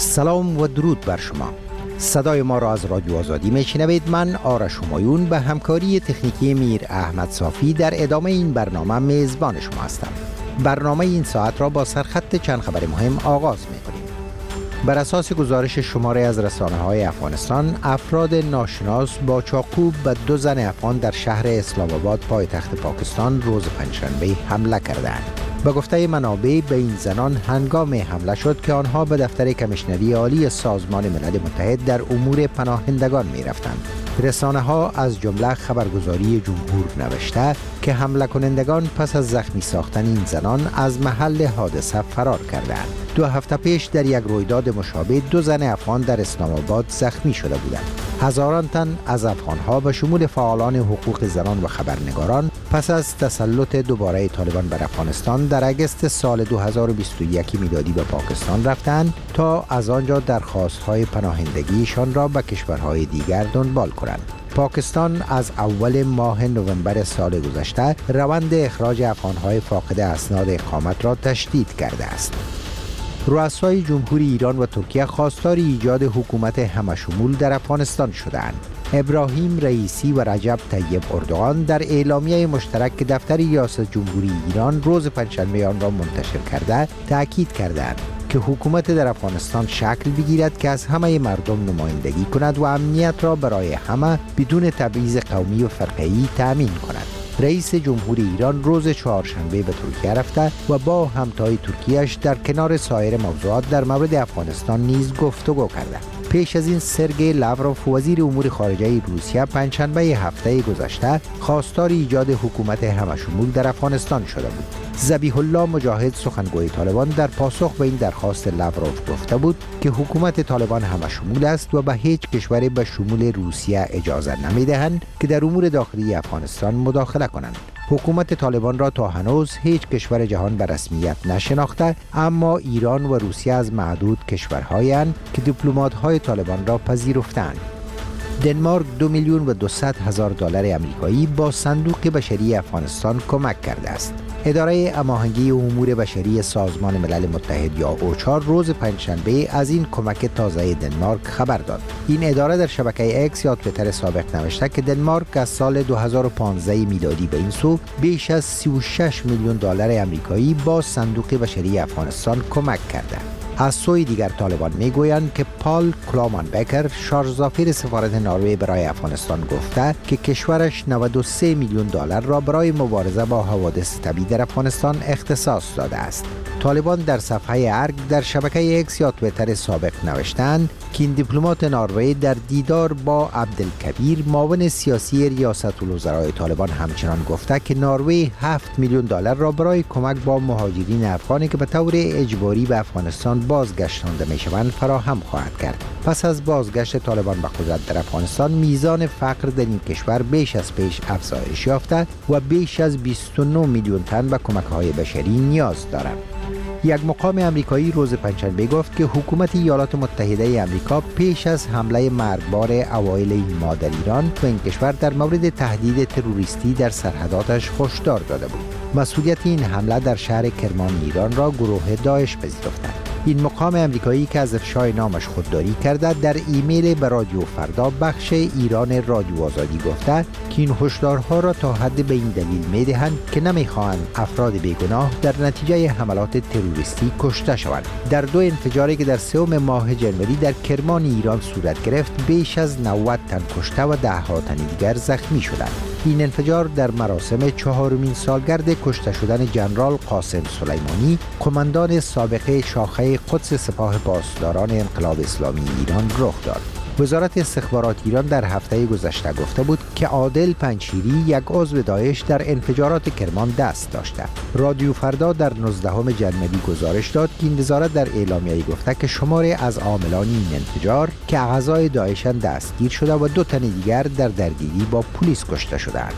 سلام و درود بر شما. صدای ما را از رادیو آزادی میشنوید. من آرش همایون به همکاری تکنیکی میر احمد صافی در ادامه این برنامه میزبان شما هستم. برنامه این ساعت را با سرخط چند خبر مهم آغاز می‌کنیم. بر اساس گزارش شماره از رسانه‌های افغانستان، افراد ناشناس با چاقو به 2 زن افغان در شهر اسلام آباد پایتخت پاکستان روز پنجشنبه حمله کردند. به گفته منابع به این زنان هنگام حمله شد که آنها به دفتر کمیشنری عالی سازمان ملل متحد در امور پناهندگان می رفتند. رسانه ها از جمله خبرگزاری جمهور نوشته که حمله کنندگان پس از زخمی ساختن این زنان از محل حادثه فرار کردند. 2 هفته پیش در یک رویداد مشابه 2 زن افغان در اسلام آباد زخمی شده بودند. هزاران تن از افغانها به شمول فعالان حقوق زنان و خبرنگاران پس از تسلط دوباره طالبان بر افغانستان در اگست سال 2021 میلادی به پاکستان رفتند تا از آنجا درخواست‌های پناهندگیشان را به کشورهای دیگر دنبال کنند. پاکستان از اول ماه نوامبر سال گذشته روند اخراج افغان‌های فاقد اسناد اقامت را تشدید کرده است. رؤسای جمهوری ایران و ترکیه خواستار ایجاد حکومت همشمول در افغانستان شدند. ابراهیم رئیسی و رجب طیب اردوغان در اعلامیه مشترک که دفتر ریاست جمهوری ایران روز پنجشنبه آن را منتشر کرده تأکید کردند که حکومت در افغانستان شکل بگیرد که از همه مردم نمایندگی کند و امنیت را برای همه بدون تبعیض قومی و فرقه‌ای تأمین کند. رئیس جمهوری ایران روز چهارشنبه به ترکیه رفته و با همتای ترکیه‌اش در کنار سایر موضوعات در مورد افغانستان نیز گفتگو کرده. پیش از این سرگئی لاوروف وزیر امور خارجه روسیه پنجشنبه هفته گذشته خواستار ایجاد حکومت همشمول در افغانستان شده بود. ذبیح الله مجاهد سخنگوی طالبان در پاسخ به این درخواست لاوروف گفته بود که حکومت طالبان همشمول است و به هیچ کشوری به شمول روسیه اجازه نمی‌دهند که در امور داخلی افغانستان مداخله کنند. حکومت طالبان را تا هنوز هیچ کشور جهان به رسمیت نشناخته، اما ایران و روسیه از معدود کشورهایی هستند که دیپلمات‌های طالبان را پذیرفتند. دنمارک 2,200,000 دلار آمریکایی با صندوق بشری افغانستان کمک کرده است. اداره هماهنگی امور بشری سازمان ملل متحد یا اوچا روز پنجشنبه از این کمک تازه دنمارک خبر داد. این اداره در شبکه اکس یا توییتر سابق نوشته که دنمارک از سال 2015 میلادی به این سو بیش از 36 میلیون دلار آمریکایی با صندوق بشری افغانستان کمک کرده. از سوی دیگر طالبان میگویند که پال کلامان بکر شارژ سفارت نروژ برای افغانستان گفته که کشورش 93 میلیون دلار را برای مبارزه با حوادث طبیعی در افغانستان اختصاص داده است. طالبان در صفحه ارگ در شبکه اکس یا توییتر سابق نوشتند که این دیپلمات نروژ در دیدار با عبدالکبیر معاون سیاسی ریاست الوزرای طالبان همچنان گفته که نروژ 7 میلیون دلار را برای کمک با مهاجرین افغانی که به طور اجباری به افغانستان بازگشتانده میشوند فراهم خواهد کرد. پس از بازگشت طالبان به قدرت در افغانستان میزان فقر در این کشور بیش از پیش افزایش یافته و بیش از 29 میلیون تن به کمک‌های بشری نیاز دارند. یک مقام آمریکایی روز پنجشنبه گفت که حکومت ایالات متحده آمریکا پیش از حمله مرگبار اوایل این ماه در ایران و این کشور در مورد تهدید تروریستی در سرحداتش هشدار داده بود. مسئولیت این حمله در شهر کرمان ایران را گروه داعش پذیرفته. این مقام آمریکایی که از افشای نامش خودداری کرده در ایمیل به رادیو فردا بخش ایران رادیو آزادی گفته که این هشدارها را تا حد به این دلیل می‌دهند که نمی‌خواهند افراد بیگناه در نتیجه حملات تروریستی کشته شوند. در 2 انفجاری که در 3 ماه جنوری در کرمان ایران صورت گرفت بیش از 90 تن کشته و 10 ها تن دیگر زخمی شدند. این انفجار در مراسم 4مین سالگرد کشته شدن ژنرال قاسم سلیمانی، قماندان سابق شاخه قدس سپاه پاسداران انقلاب اسلامی ایران رخ داد. وزارت استخبارات ایران در هفته گذشته گفته بود که عادل پنجشیری یک عضو داعش در انفجارات کرمان دست داشته. رادیو فردا در 19 جنوری گزارش داد که این وزارت در اعلامیه گفته که شماری از عاملان این انفجار که اعضای داعش دستگیر شده و 2 تن دیگر در درگیری با پلیس کشته شدند.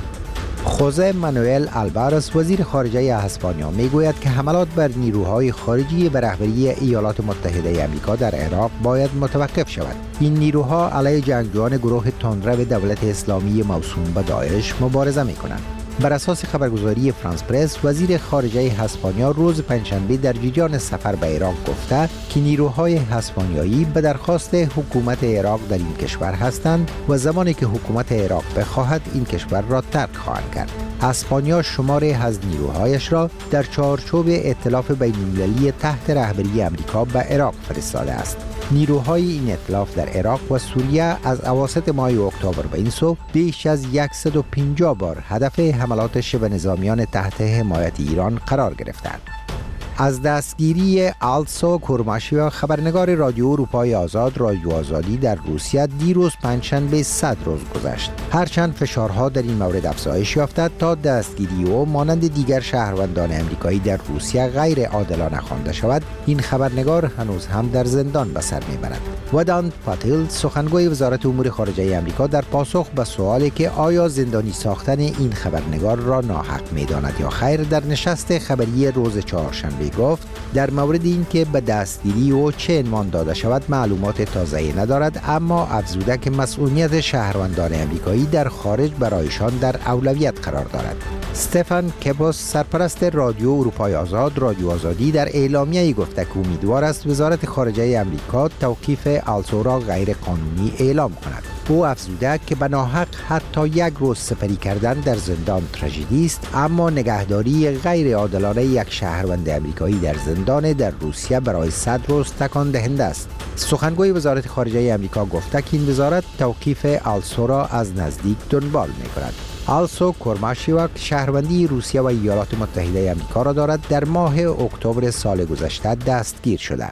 خوزه مانوئل آلوارز وزیر خارجه اسپانیا میگوید که حملات بر نیروهای خارجی به رهبری ایالات متحده آمریکا در عراق باید متوقف شود. این نیروها علیه جنگجویان گروه تندرو دولت اسلامی موسوم به داعش مبارزه می‌کنند. بر اساس خبرگزاری فرانس پرس، وزیر خارجه اسپانیا روز پنجشنبه در جریان سفر به عراق گفته که نیروهای اسپانیایی به درخواست حکومت عراق در این کشور هستند و زمانی که حکومت عراق بخواهد این کشور را ترک خواهد کرد. اسپانیا شماری از نیروهایش را در چارچوب ائتلاف بین‌المللی تحت رهبری آمریکا به عراق فرستاده است. نیروهای این ائتلاف در عراق و سوریه از اواسط ماه اکتبر به این سو بیش از 150 بار هدف حملات شبه نظامیان تحت حمایت ایران قرار گرفتند. از دستگیری آلسو کورماشیا، خبرنگار رادیو اروپای آزاد رادیو آزادی در روسیه، دیروز پنجشنبه 100 روز گذشت. هرچند فشارها در این مورد افزایش یافته تا دستگیری او مانند دیگر شهروندان امریکایی در روسیه غیر عادلانه خوانده شود، این خبرنگار هنوز هم در زندان به سر میبرد. ودان پاتیل، سخنگوی وزارت امور خارجه آمریکا، در پاسخ به سوالی که آیا زندانی ساختن این خبرنگار را ناحق می‌داند یا خیر، در نشست خبری روز چهارشنبه گفت در مورد این که به دستگیری او چه عنوان داده شود معلومات تازه‌ای ندارد، اما افزوده که مسئولیت شهروندان امریکایی در خارج برایشان در اولویت قرار دارد. استفان کبوس، سرپرست رادیو اروپای آزاد رادیو آزادی، در اعلامیه‌ای گفته که امیدوار است وزارت خارجه آمریکا توقیف آلسو را غیر قانونی اعلام کند. او افزوده که به ناحق حتی یک روز سپری کردن در زندان تراژدی است، اما نگهداری غیر عادلانه یک شهروند آمریکایی در زندان در روسیه برای 100 روز تکان دهنده است. سخنگوی وزارت خارجه آمریکا گفته که این وزارت توقیف آلسو را از نزدیک دنبال می‌کند. آلسو کورماشیوک شهروندی روسیه و ایالات متحده آمریکا را دارد. در ماه اکتبر سال گذشته دستگیر شده.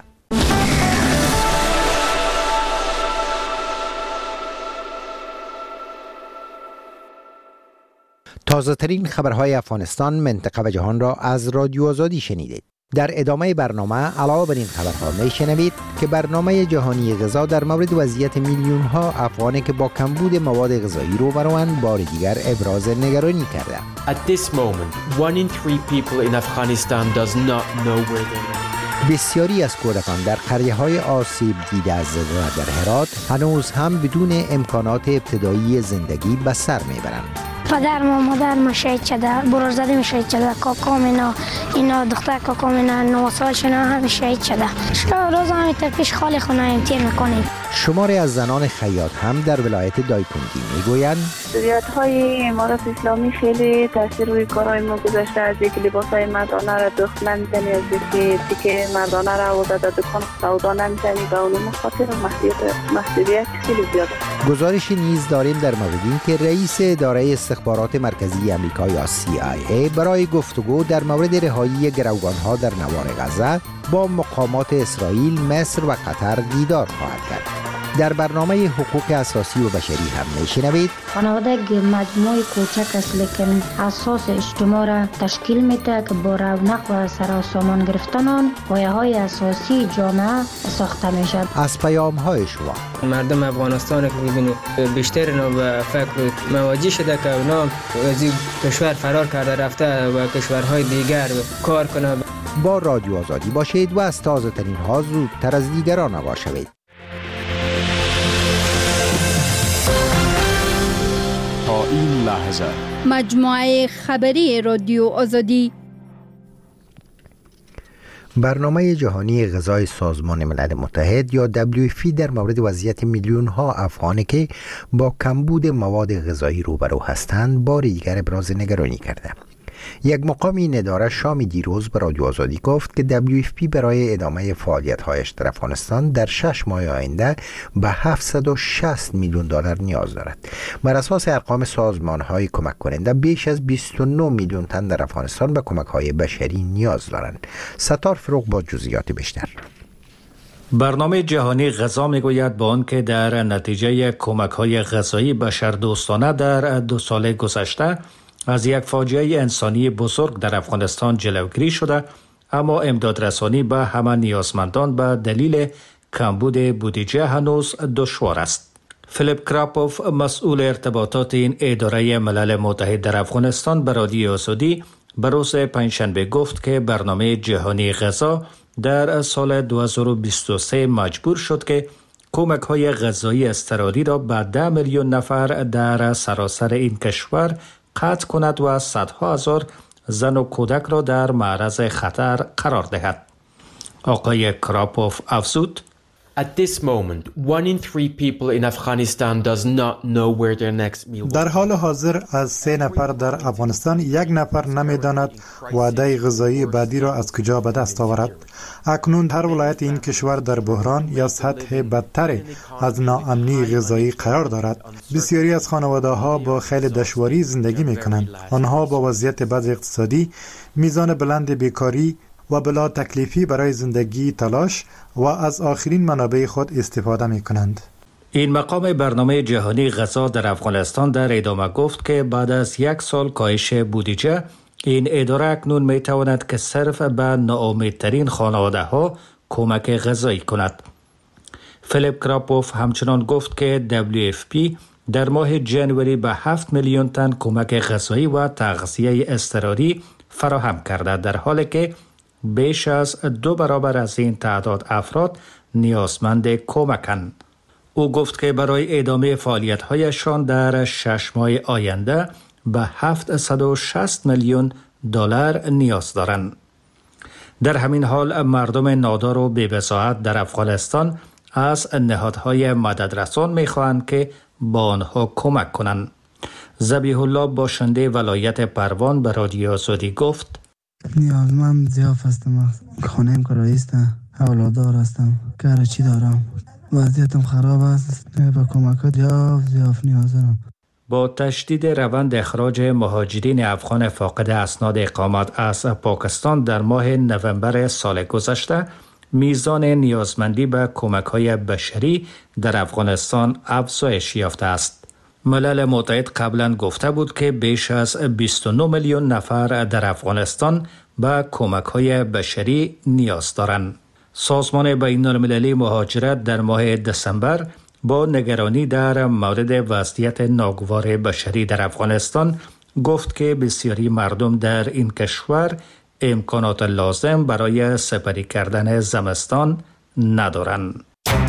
تازه ترین خبرهای افغانستان، منطقه و جهان را از رادیو آزادی شنیدید. در ادامه برنامه علاوه بر این خبرها میشنوید که برنامه جهانی غذا در مورد وضعیت میلیون ها افغانی که با کمبود مواد غذایی روبروند بار دیگر ابراز نگرانی کرده. At this moment, 1 in 3 people in Afghanistan does not know where they are. بسیاری از کودکان در قریه‌های آسیب دیده از زلزله در هرات هنوز هم بدون امکانات ابتدایی زندگی به سر میبرند. پدر و مادر شهید شده، برادرم شهید شده، کاکام اینا دختر کاکام 9 سالشون هم شهید شده. روز هم پیش خاله خونه امتحان میکنیم. شماری از زنان خیاط هم در ولایت دایکنی میگویند های امارات اسلامی خیلی تاثیر روی کارهای ما گذاشته، از اینکه لباسای مردانه را دخل نمیزنی، از اینکه تیکه مردانه را آورده در دکان سودا نمیزنی، به اون خاطر محدودیت خیلی زیاده. گزارشی نیز داریم در مورد این که رئیس اداره استخبارات مرکزی آمریکا یا CIA برای گفتگو در مورد رهایی گروگانها در نوار غزه با مقامات اسرائیل، مصر و قطر دیدار خواهد کرد. در برنامه حقوق اساسی و بشری هم میشنوید خانواده مجموعه کوچک است لیکن اساس اجتماع را تشکیل میده که با رونق و سراسامان گرفتن آن پایه‌های اساسی جامعه ساخته میشد. از پیام‌های شما مردم افغانستان که می‌بینید بیشتر اینا به فکر مواجه شده که اونا از این کشور فرار کرده رفته و کشورهای دیگر کار کنه. با رادیو آزادی باشید و از تازه ترین ها زودتر از دیگران آگاه شوید. تا این لحظه مجموعه خبری رادیو آزادی. برنامه جهانی غذای سازمان ملل متحد یا WFP در مورد وضعیت میلیون ها افغانی که با کمبود مواد غذایی روبرو هستند بار دیگر ابراز نگرانی کرده. یک مقام این اداره شام دیروز به رادیو آزادی گفت که WFP برای ادامه فعالیت‌هایش در افغانستان در 6 ماه آینده به 760 میلیون دلار نیاز دارد. بر اساس ارقام سازمان‌های کمک کننده بیش از 29 میلیون تن در افغانستان به کمک‌های بشری نیاز دارند. ستار فروغ با جزئیات بیشتر. برنامه جهانی غذا میگوید با آنکه در نتیجه کمک‌های غذایی بشردوستانه در 2 سال گذشته از یک فاجعه انسانی بزرگ در افغانستان جلوگیری شده، اما امدادرسانی به همه نیازمندان به دلیل کمبود بودجه هنوز دشوار است. فیلیپ کراپوف، مسئول ارتباطات این اداره ملل متحد در افغانستان، به رادیو آزادی به روز پنجشنبه گفت که برنامه جهانی غذا در سال 2023 مجبور شد که کمک‌های غذایی اضطراری را به 10 میلیون نفر در سراسر این کشور قطع کند و صدها هزار زن و کودک را در معرض خطر قرار دهد. آقای کراپوف افزود: At this moment, 1 in 3 people in Afghanistan does not know where their next meal will be. در حال حاضر از 3 نفر در افغانستان 1 نفر نمی‌داند وعده غذایی بعدی را از کجا به دست آورد. اکنون هر ولایت این کشور در بحران یا سطح بدتر از ناامنی غذایی قرار دارد. بسیاری از خانواده‌ها با خیلی دشواری زندگی می‌کنند. آنها با وضعیت بد اقتصادی، میزان بلند بیکاری و بلا تکلیفی برای زندگی تلاش و از آخرین منابع خود استفاده می کنند. این مقام برنامه جهانی غذا در افغانستان در ادامه گفت که بعد از 1 سال کاهش بودجه، این اداره اکنون می تواند که صرف به ناامیدترین خانواده ها کمک غذایی کند. فیلیپ کراپوف همچنان گفت که WFP در ماه جنوری به 7 میلیون تن کمک غذایی و تغذیه اضطراری فراهم کرده، در حالی که بیش از 2 برابر از این تعداد افراد نیازمند کمکند. او گفت که برای ادامه فعالیت‌هایشان در 6 ماه آینده به 760 میلیون دلار نیاز دارند. در همین حال مردم نادار و بی‌بضاعت در افغانستان از نهادهای مددرسان می‌خواهند که با آنها کمک کنند. ذبیح الله باشنده ولایت پروان به رادیو آزادی گفت: نیازمند ضعف هستم، خانه‌ام کرایه است، اولادار هستم، کار چی دارم، وضعیتم خراب است، به کمکات ضعف نیاز دارم. با تشدید روند اخراج مهاجرین افغان فاقد اسناد اقامت از پاکستان در ماه نوامبر سال گذشته، میزان نیازمندی به کمک‌های بشری در افغانستان افزایش یافته است. ملل متحد قبلا گفته بود که بیش از 29 میلیون نفر در افغانستان به کمک‌های بشری نیاز دارند. سازمان بین‌المللی مهاجرت در ماه دسامبر با نگرانی در مورد وضعیت ناگوار بشری در افغانستان گفت که بسیاری مردم در این کشور امکانات لازم برای سپری کردن زمستان ندارند.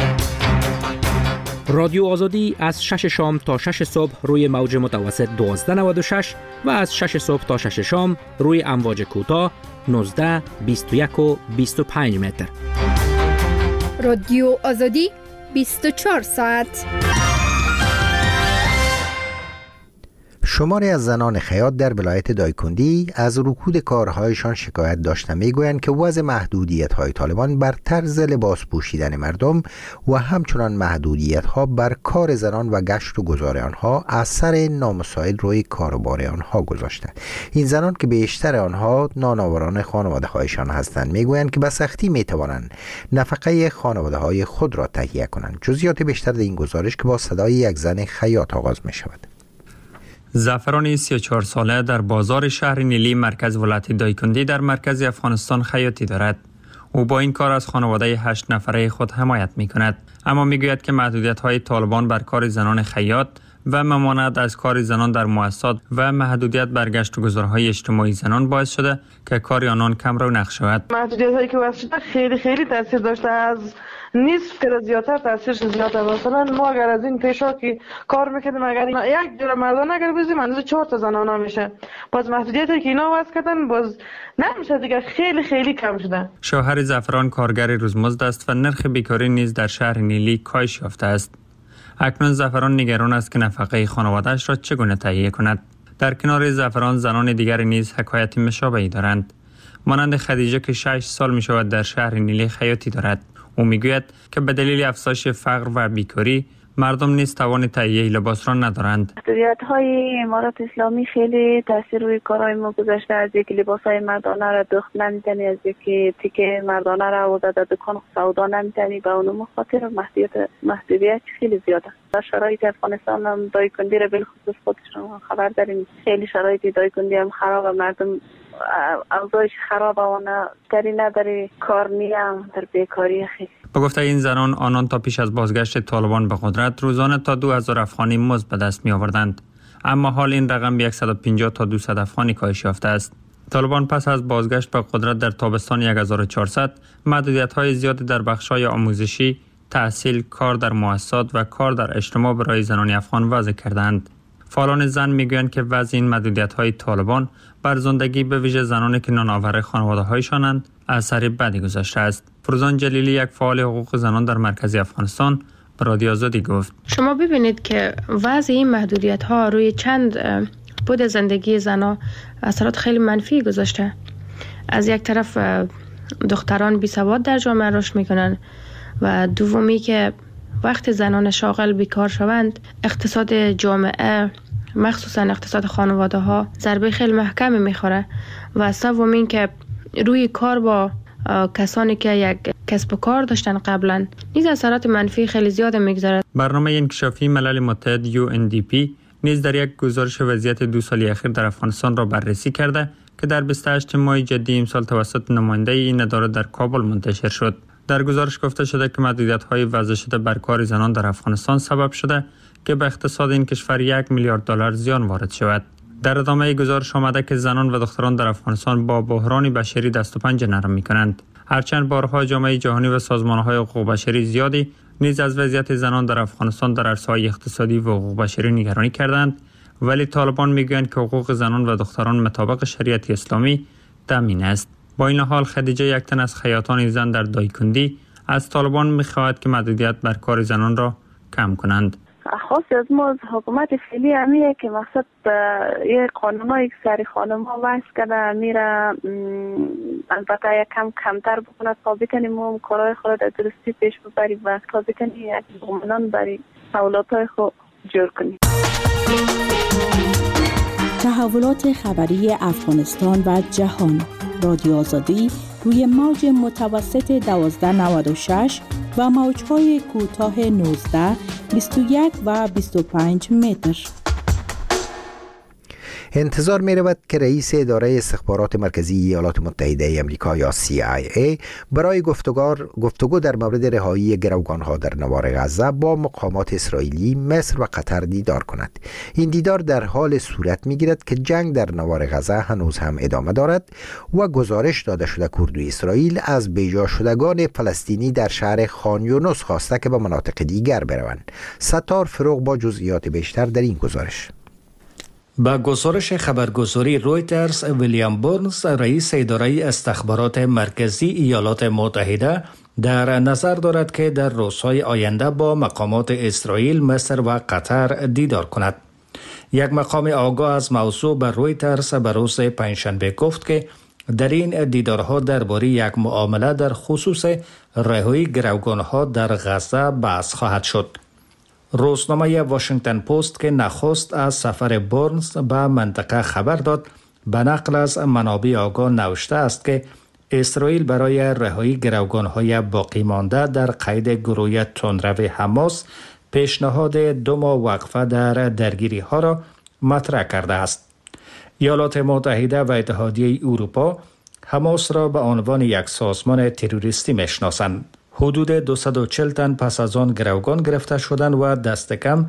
رادیو آزادی از 6 شام تا 6 صبح روی موج متوسط 1296 و از 6 صبح تا 6 شام روی امواج کوتاه 19، 21 و 25 متر. رادیو آزادی 24 ساعت. شماری از زنان خیاط در ولایت دایکندی از رکود کارهایشان شکایت داشتند. میگویند که وضع محدودیت‌های طالبان بر طرز لباس پوشیدن مردم و همچنان محدودیت‌ها بر کار زنان و گشت و گذار آنها اثر نامساعد روی کاروبار آنها گذاشته. این زنان که بیشتر آنها نانآوران خانواده‌هایشان هستند میگویند که به سختی میتوانند نفقه خانواده‌های خود را تهیه کنند. جزئیات بیشتر در این گزارش که با صدای یک زن خیاط آغاز می‌شود. زعفران 34 ساله در بازار شهر نیلی مرکز ولایت دایکندی در مرکز افغانستان خیاطی دارد. او با این کار از خانواده 8 نفره خود حمایت می کند، اما می گوید که محدودیت‌های طالبان بر کار زنان خیاط و ممانعت از کار زنان در مؤسسات و محدودیت بر گشت و گذارهای اجتماعی زنان باعث شده که کار آنان کم رونق شود. محدودیت‌هایی که وضع شده خیلی تاثیر داشته، از نصف که زیادتر تاثیرش زیاده. مثلا ما اگر از این پیشا که کار میکردیم اگر یک جور مردان اگر بزنیم اندازه 4 تا زنانه میشه، باز محدودیتی که اینا وضع کردن باز نمیشه دیگه، خیلی کم شده. شوهر زعفران کارگر روزمزد است و نرخ بیکاری نیز در شهر نیلی کاهش یافته است. اکنون زعفران نگران است که نفقه خانواده‌اش را چگونه تهیه کند. در کنار زعفران زنان دیگر نیز حکایت مشابهی دارند. مانند خدیجه که 6 سال می شود در شهر نیلی خیاطی دارد. او میگوید که به دلیل افزایش فقر و بیکاری مردم نیز توان تهیه لباس را ندارند. محدودیت‌های امارات اسلامی خیلی تاثیر روی کارهای ما گذاشته، از اینکه لباس‌های مردانه را دخت نمی‌تنی، از اینکه تیکه مردانه را آورده در دکان سودا نمی‌تنی، به اون خاطر محدودیت خیلی زیاده. در شرایط افغانستان هم دایکندی را بالخصوص خودشون خبر داریم، خیلی شرایط دایکندی هم خراب، مردم اوضاعش خراب و کاری نداره، کار نیم، در بیکاری خیلی. با گفته این زنان، آنان تا پیش از بازگشت طالبان به قدرت روزانه تا 2000 افغانی مزد به دست می آوردند، اما حال این رقم به 150 تا 200 افغانی کاهش یافته است. طالبان پس از بازگشت به قدرت در تابستان 1400 محدودیت‌های زیادی در بخش‌های آموزشی، تحصیل، کار در مؤسسات و کار در اجتماع برای زنان افغان وضع کردند. فعالان زن میگویند که وضع این محدودیت‌های طالبان بر زندگی به ویژه زنانی که نانآور خانواده‌هایشانند اثر بدی گذاشته است. فروزان جلیلی، یک فعال حقوق زنان در مرکزی افغانستان، به رادیو آزادی گفت: شما ببینید که وضع این محدودیت‌ها روی چند بود زندگی زنان اثرات خیلی منفی گذاشته. از یک طرف دختران بی‌سواد در جامعه رشد میکنن و دومی که وقتی زنان شاغل بیکار شوند اقتصاد جامعه مخصوصا اقتصاد خانواده ها ضربه خیلی محکمی میخوره و سومین که روی کار با کسانی که یک کسب و کار داشتن قبلا نیز اثرات منفی خیلی زیاد میگذارد. برنامه انکشافی ملل متحد UNDP نیز در یک گزارش وضعیت 2 سالی اخیر در افغانستان را بررسی کرده که در 28 ماه جدی امسال توسط نماینده این اداره در کابل منتشر شد. در گزارش گفته شده که محدودیت‌های وضع شده بر کار زنان در افغانستان سبب شده که به اقتصاد این کشور 1 میلیارد دلار زیان وارد شود. در ادامه گزارش آمده که زنان و دختران در افغانستان با بحران بشری دست و پنجه نرم می‌کنند. هرچند بارها جامعه جهانی و سازمان‌های حقوق بشری زیادی نیز از وضعیت زنان در افغانستان در عرصه‌های اقتصادی و حقوق بشری نگرانی کردند، ولی طالبان میگویند که حقوق زنان و دختران مطابق شریعت اسلامی تامین است. با این حال خدیجه، یک تن از خیاطان زن در دایکندی، از طالبان می‌خواهد که محدودیت بر کار زنان را کم کنند. خاص از ما از حکومت فعلی همیه که مقصد یه قانونایی که سری خانم‌ها وضع کرده میره البته یک کمتر بکنه تا بکنیم ما کارهای خود در درستی پیش ببریم و تا بکنیم یک ضمانان برای سهولت‌های خود جور کنیم. تحولات خبری افغانستان و جهان. رادیو آزادی روی موج متوسط 1296 و موج‌های کوتاه 19، 21 و 25 متر. انتظار می رود که رئیس اداره استخبارات مرکزی ایالات متحده آمریکا یا CIA برای گفتگو در مورد رهایی گروگانها در نوار غزه با مقامات اسرائیلی، مصر و قطر دیدار کند. این دیدار در حال صورت می گیرد که جنگ در نوار غزه هنوز هم ادامه دارد و گزارش داده شده اردوی اسرائیل از بیجا شدگان فلسطینی در شهر خان یونس خواسته که به مناطق دیگر بروند. ستار فروغ با جزئیات بیشتر در این گزارش. با گزارش خبرگزاری رویترز، ویلیام برنز، رئیس اداره استخبارات مرکزی ایالات متحده، در نظر دارد که در روزهای آینده با مقامات اسرائیل، مصر و قطر دیدار کند. یک مقام آگاه از موضوع به رویترز به روز پنجشنبه گفت که در این دیدارها درباره یک معامله در خصوص رهایی گروگانها در غزه بحث خواهد شد. روزنامه واشنگتن پست که نخست از سفر برنز به منطقه خبر داد، به نقل از منابع آگاه نوشته است که اسرائیل برای رهایی گروگانهای باقی مانده در قید گروه تندرو حماس پیشنهاد 2 ماه وقفه در درگیری ها را مطرح کرده است. ایالات متحده و اتحادیه اروپا حماس را به عنوان یک سازمان تروریستی میشناسند. حدود 240 تن پس از آن گروگان گرفته شدند و دست کم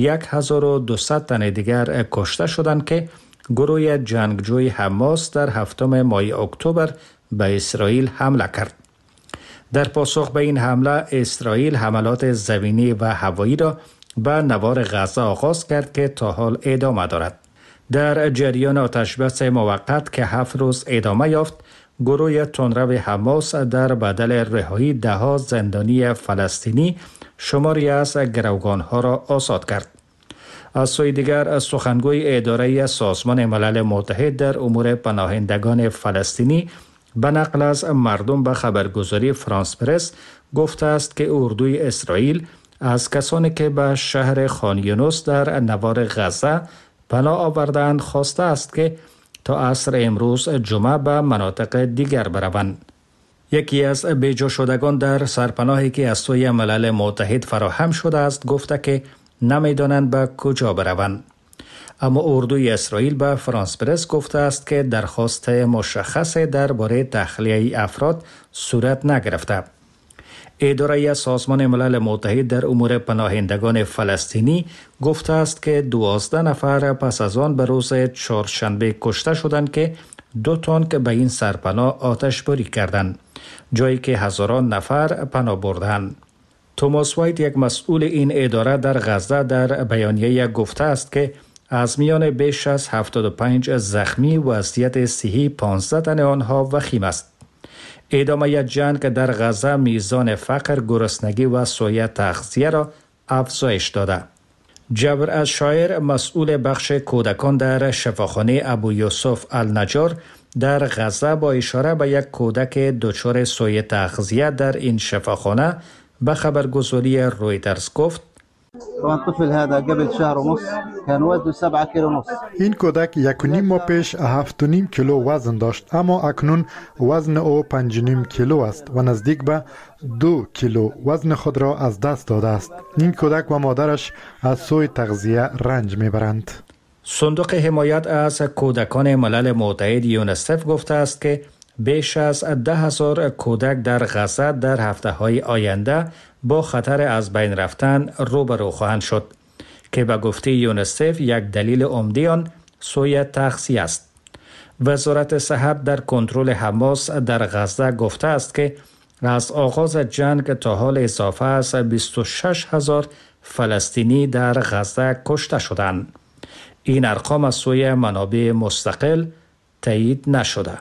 1200 تن دیگر کشته شدند که گروه جنگجوی حماس در 7 ماه اکتبر به اسرائیل حمله کرد. در پاسخ به این حمله، اسرائیل حملات زمینی و هوایی را به نوار غزه آغاز کرد که تا حال ادامه دارد. در جریان آتشبس موقت که 7 روز ادامه یافت، گروه تندرو حماس در بدل رهایی 10 زندانی فلسطینی شماری از گروگانها را آزاد کرد. از سوی دیگر، سخنگوی اداره سازمان ملل متحد در امور پناهندگان فلسطینی به نقل از مردم به خبرگزاری فرانس پرس گفته است که اردوی اسرائیل از کسانی که به شهر خان یونس در نوار غزه پناه آوردند خواسته است که تا عصر امروز جمعه به مناطق دیگر بروند. یکی از بیجا شدگان در سرپناهی که از سوی ملل متحد فراهم شده است گفته که نمیدانند به کجا بروند. اما اردوی اسرائیل به فرانس پرس گفته است که درخواست مشخص درباره تخلیه افراد صورت نگرفته. اداره سازمان ملل متحد در امور پناهندگان فلسطینی گفته است که 12 نفر پس از آن به روز چهارشنبه کشته شدند که 2 تانک به این سرپناه آتشباری کردند، جایی که هزاران نفر پناه بردند. توماس وایت، یک مسئول این اداره در غزه، در بیانیه گفته است که از میان بیش از 75 زخمی وضعیت صحی 15 تن آنها وخیم است. ادامه جنگ در غزه میزان فقر، گرسنگی و سوء تغذیه را افزایش داده. جبر از شاعر مسئول بخش کودکان در شفاخانه ابو یوسف النجار در غزه با اشاره به یک کودک دچار سوء تغذیه در این شفاخانه به خبرگزاری رویترز گفت: این کودک 1.5 ماه پیش 7.5 کیلو وزن داشت، اما اکنون وزن او 5.5 کیلو است و نزدیک به 2 کیلو وزن خود را از دست داده است. این کودک و مادرش از سوء تغذیه رنج میبرند. صندوق حمایت از کودکان ملل متحد یونیسف گفته است که بیش از 10,000 کودک در غزه در هفته‌های آینده با خطر از بین رفتن روبرو خواهند شد که به گفته یونیسف یک دلیل عمده آن سوء تغذیه است. وزارت صحت در کنترل حماس در غزه گفته است که از آغاز جنگ تا حال اضافه از 26,000 فلسطینی در غزه کشته شدند. این ارقام از سوی منابع مستقل تایید نشده.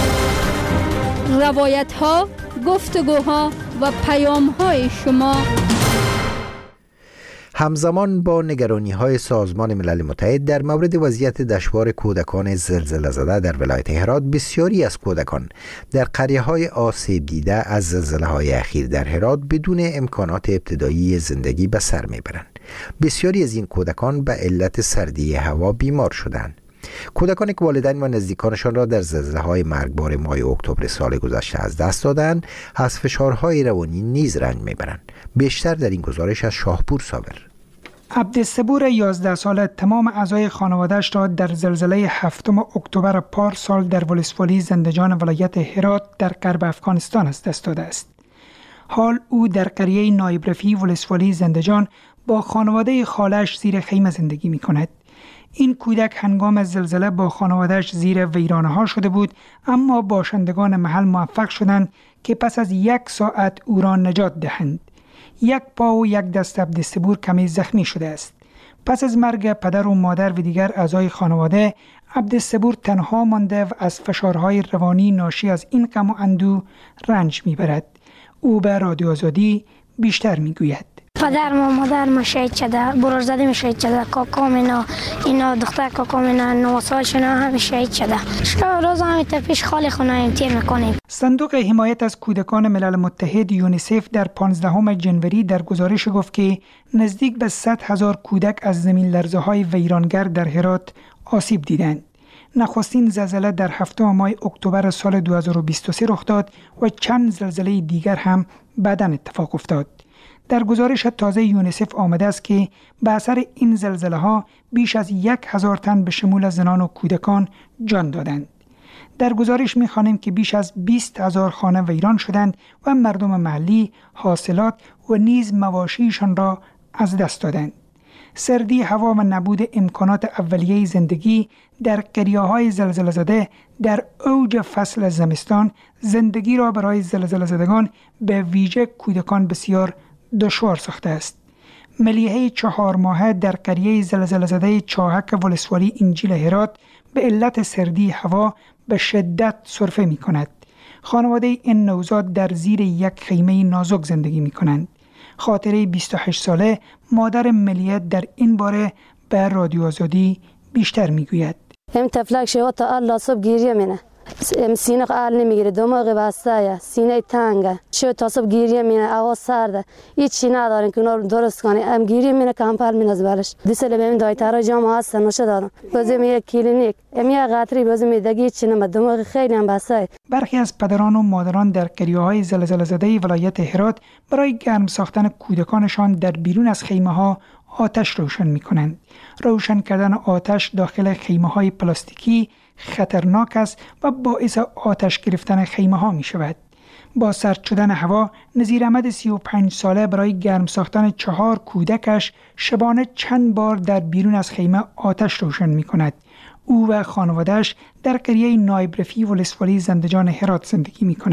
روایت ها، گفتگوها و پیام های شما. همزمان با نگرانی های سازمان ملل متحد در مورد وضعیت دشوار کودکان زلزله زده در ولایت هرات، بسیاری از کودکان در قریه های آسیب دیده از زلزله های اخیر در هرات بدون امکانات ابتدایی زندگی به سر میبرند. بسیاری از این کودکان به علت سردی هوا بیمار شدند. کودکانی که والدین و نزدیکانشان را در زلزله‌های مرگبار ماه اکتبر سال گذشته از دست دادند، از فشارهای روانی نیز رنج میبرند. بیشتر در این گزارش از شاهپور صابر. عبدالصبور 11 ساله تمام اعضای خانواده‌اش را در زلزله 7 اکتبر پارسال در ولسوالی زندجان ولایت هرات در غرب افغانستان از دست داده است. حال او در قریه نایب رفیع ولسوالی زندجان با خانواده خاله‌اش زیر خیمه زندگی می‌کند. این کودک هنگام زلزله با خانواده‌اش زیر ویرانه‌ها شده بود، اما باشندگان محل موفق شدند که پس از 1 ساعت او را نجات دهند. 1 پا و 1 دست عبدالصبور کمی زخمی شده است. پس از مرگ پدر و مادر و دیگر اعضای خانواده، عبدالصبور تنها مانده و از فشارهای روانی ناشی از این غم و اندوه رنج میبرد. او به رادیو آزادی بیشتر میگوید. پدر و مادر شهید شده، برادرزاده شهید شده، کاکام اینا دختر کاکام 9 سالشون هم شهید شده. روز هم پیش خالی خونه امتیر میکنیم. صندوق حمایت از کودکان ملل متحد یونیسف در 15 جنوری در گزارش گفت که نزدیک به 100,000 کودک از زمین لرزه های ویرانگر در هرات آسیب دیدند. نخستین زلزله در 7 ماه اکتبر سال 2023 رخ داد و چند زلزله دیگر هم بعداً اتفاق افتاد. در گزارش تازه یونیسف آمده است که به اثر این زلزله ها بیش از 1,000 تن به شمول زنان و کودکان جان دادند. در گزارش می‌خوانیم که بیش از 20,000 خانه ویران شدند و مردم محلی حاصلات و نیز مواشیشان را از دست دادند. سردی هوا و نبود امکانات اولیه زندگی در قریه‌های زلزله زده در اوج فصل زمستان زندگی را برای زلزله زدگان به ویژه کودکان بسیار دشوار ساخته است. ملیحه 4 ماهه در قریه زلزله زده چاهک ولسوالی انجیل هرات به علت سردی هوا به شدت سرفه می کند. خانواده این نوزاد در زیر یک خیمه نازک زندگی می کنند. خاطره 28 ساله مادر ملیحه در این باره به رادیو آزادی بیشتر می گوید. این تفلک شو تا الله صبح گیریه مینه. سینه قال نمیگیره، دماغ بسته، سینه تنگه، شو تا صبح گیریه مینه، آواز سرده، هیچی ندارن که اونا رو درست کنی. ام گیریه مینه کمپل مینه از بالش. دیسل بهم دایترا جام هست نوشه دادم. بازم یک کلینیک، یک قطری بازم دیگه هیچی نمیاد، دماغ خیلی هم بسته. برخی از پدران و مادران در قریه‌های زلزله زده ولایت هرات برای گرم ساختن کودکانشان در بیرون از خیمه‌ها آتش روشن می‌کنند. روشن کردن آتش داخل خیمه‌های پلاستیکی خطرناک است و باعث آتش گرفتن خیمه ها می شود. با سرد شدن هوا، نظیر احمد 35 ساله برای گرم ساختن 4 کودکش شبانه چند بار در بیرون از خیمه آتش روشن می کند. او و خانواده‌اش در قریه نایب رفیع ولسوالی زندجان هرات زندگی می کنند.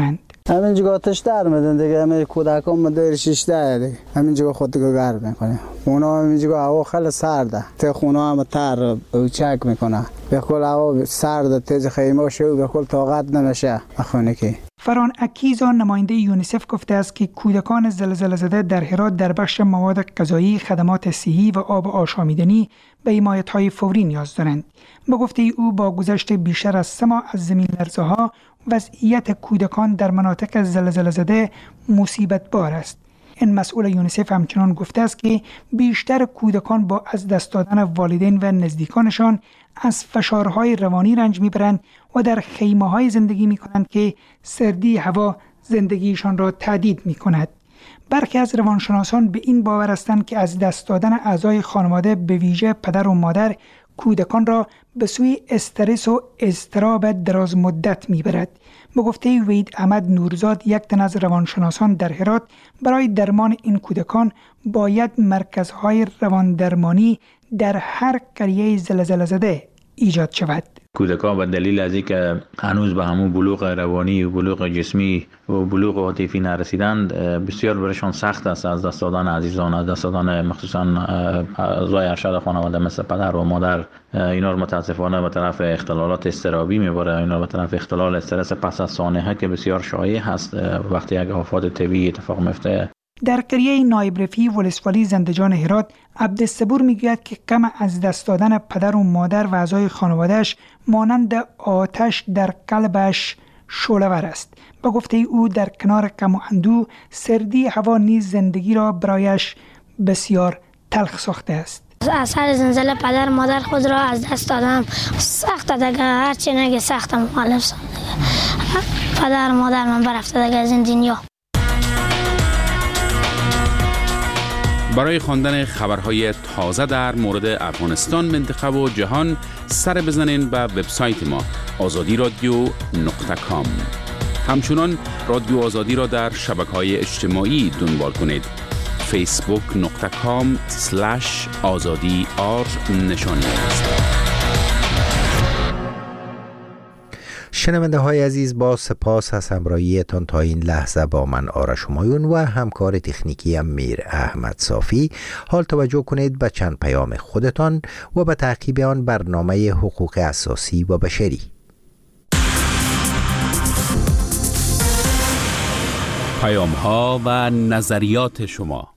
همین جگاه آتش در میدن دیگه، همین کودکان مدیر شیشته دیگه، همین جگاه خودتو گرم میکنه. اونا همین جگاه هوا خیلی سرده، ته خونه هم تر چک میکنه، به کل هوا سرده، تیز خیمه شو به کل طاقت نمیشه خونه که. فران اکیزا نماینده یونیسف گفته است که کودکان زلزله زده در هرات در بخش مواد غذایی، خدمات صحی و آب آشامیدنی به حمایت‌های فوری نیاز دارند. به گفته او با گذشت بیشتر از 3 ماه از زمین لرزه‌ها، وضعیت کودکان در مناطق زلزله زده مصیبت بار است. این مسئول یونیسف همچنان گفته است که بیشتر کودکان با از دست دادن والدین و نزدیکانشان از فشارهای روانی رنج میبرند و در خیمه‌های زندگی میکنند که سردی هوا زندگیشان را تهدید میکند. برخی از روانشناسان به این باور هستند که از دست دادن اعضای خانواده به ویژه پدر و مادر کودکان را به سوی استرس و اضطراب دراز مدت میبرد. به گفته وحید احمد نورزاد، یک تن از روانشناسان در هرات، برای درمان این کودکان باید مرکزهای روان درمانی در هر قریه زلزله زده ایجاد شود. کودکان به دلیل از اینکه هنوز به همون بلوغ روانی و بلوغ جسمی و بلوغ عاطفی نرسیدند، بسیار برایشان سخت است از دست دادن عزیزان، از دست دادن مخصوصا اعضای ارشد خانواده مثل پدر و مادر. اینا رو متاسفانه به طرف اختلالات اضطرابی میبره، اینا به طرف اختلال استرس پس از سانحه که بسیار شایع هست وقتی یک آفات طبیعی اتفاق میفته. در قریه نایب رفیع ولسوالی زندجان هرات، عبدالصبور میگوید که غم از دست دادن پدر و مادر و اعضای خانواده‌اش مانند آتش در قلبش شعله‌ور است. به گفته او در کنار غم و اندوه، سردی هوا نیز زندگی را برایش بسیار تلخ ساخته است. از سر زلزله پدر مادر خود را از دست دادم. سخت دیگه، هرچی نگه سختم مخالف پدر مادر من برفته دیگه از این دنیا. برای خواندن خبرهای تازه در مورد افغانستان، منطقه و جهان سر بزنین به وبسایت ما azadi.radio.com. همچنان رادیو آزادی را در شبکه‌های اجتماعی دنبال کنید. facebook.com/azadi نشانی است. شنونده های عزیز، با سپاس از همراهیتان تا این لحظه با من آرش همایون و همکار تکنیکی میر احمد صافی. حال توجه کنید به چند پیام خودتان و به تعقیب آن برنامه حقوق اساسی و بشری. پیام ها و نظریات شما.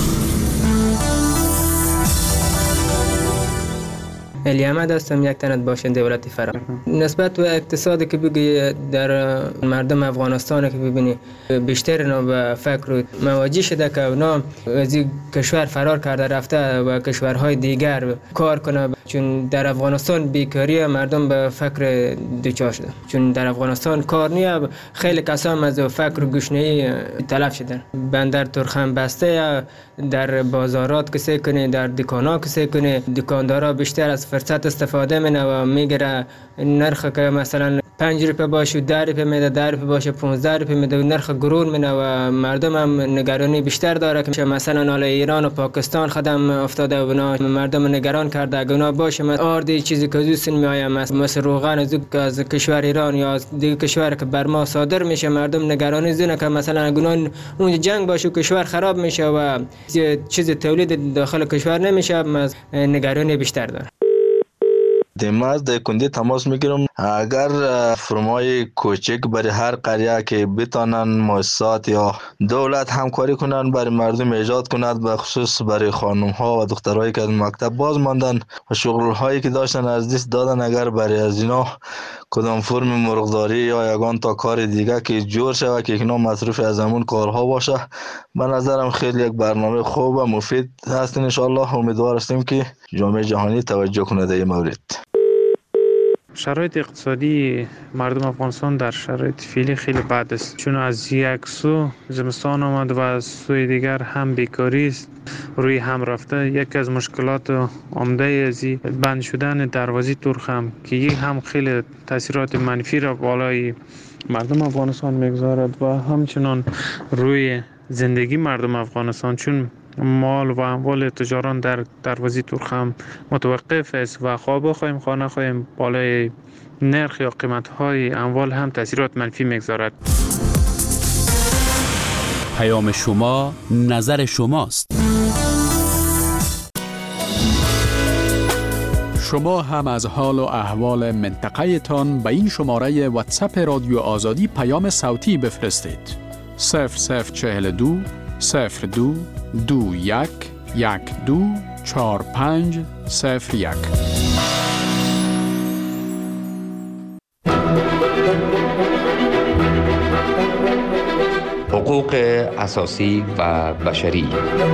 علی احمد هستم، یک تن باشنده ولایت فرا. نسبت به اقتصادی که بگی در مردم افغانستان که ببینی بیشتر اینا به فکر مواجه شده که اونا از کشور فرار کرده رفته و کشورهای دیگر کار کنه، چون در افغانستان بیکاری مردم به فکر دچار شده، چون در افغانستان کار نیه. خیلی کسان از فکر گشنه‌ای تلف شدن. بندر ترخم بسته، در بازارات کسی کنه، در دکانا کسی کنه، دکاندارا بیشتر از فرصت استفاده منه و میگره نرخ که مثلا 5 روپیه باشه 10 روپیه میده، 10 روپیه باشه 15 روپیه میده و نرخ گرون منه و مردم هم نگرانی بیشتر داره که مثلا حالا ایران و پاکستان خدم افتاده و اونا مردم نگران کرده اگه اونا باشه آردی چیزی که دوستن میآید مثل روغن از کشور ایران یا از دیگه کشور که بر ما صادر میشه، مردم نگرانی زونه که مثلا اگه اون جنگ باشه کشور خراب میشه و چیز تولید داخل کشور نمیشه، نگرانی بیشتر داره. از کنده تماس میگیرم. اگر فرمای کوچک برای هر قریه که بتانن مؤسسات یا دولت همکاری کنن برای مردم ایجاد کند، به خصوص برای خانم ها و دخترایی که از مکتب باز ماندن و شغل هایی که داشتن از دست دادن، اگر برای از اینا کدام فرم مرغداری یا یگان تا کار دیگه که جور شود که اینا مصروف از همون کارها باشه، به نظرم خیلی یک برنامه خوب و مفید هست. ان شاء الله امیدوار هستیم که جامعه جهانی توجه کنه در این مورد. شرایط اقتصادی مردم افغانستان در شرایط فعلی خیلی بد است، چون از یک سو زمستان آمد و از سوی دیگر هم بیکاری است روی هم رفته. یکی از مشکلات عمده از بند شدن دروازه ترخم که یک هم خیلی تاثیرات منفی را بالای مردم افغانستان میگذارد و همچنان روی زندگی مردم افغانستان، چون مال و اموال تجاران در دروازه ترخم متوقف است و خواه بخواهیم خواه نخواهیم بالای نرخ یا قیمت های اموال هم تاثیرات منفی میگذارد. پیام شما نظر شماست. شما هم از حال و احوال منطقه تان به این شماره واتساپ رادیو آزادی پیام صوتی بفرستید. 0042 02 21 12 45 01. حقوق اساسی و بشری.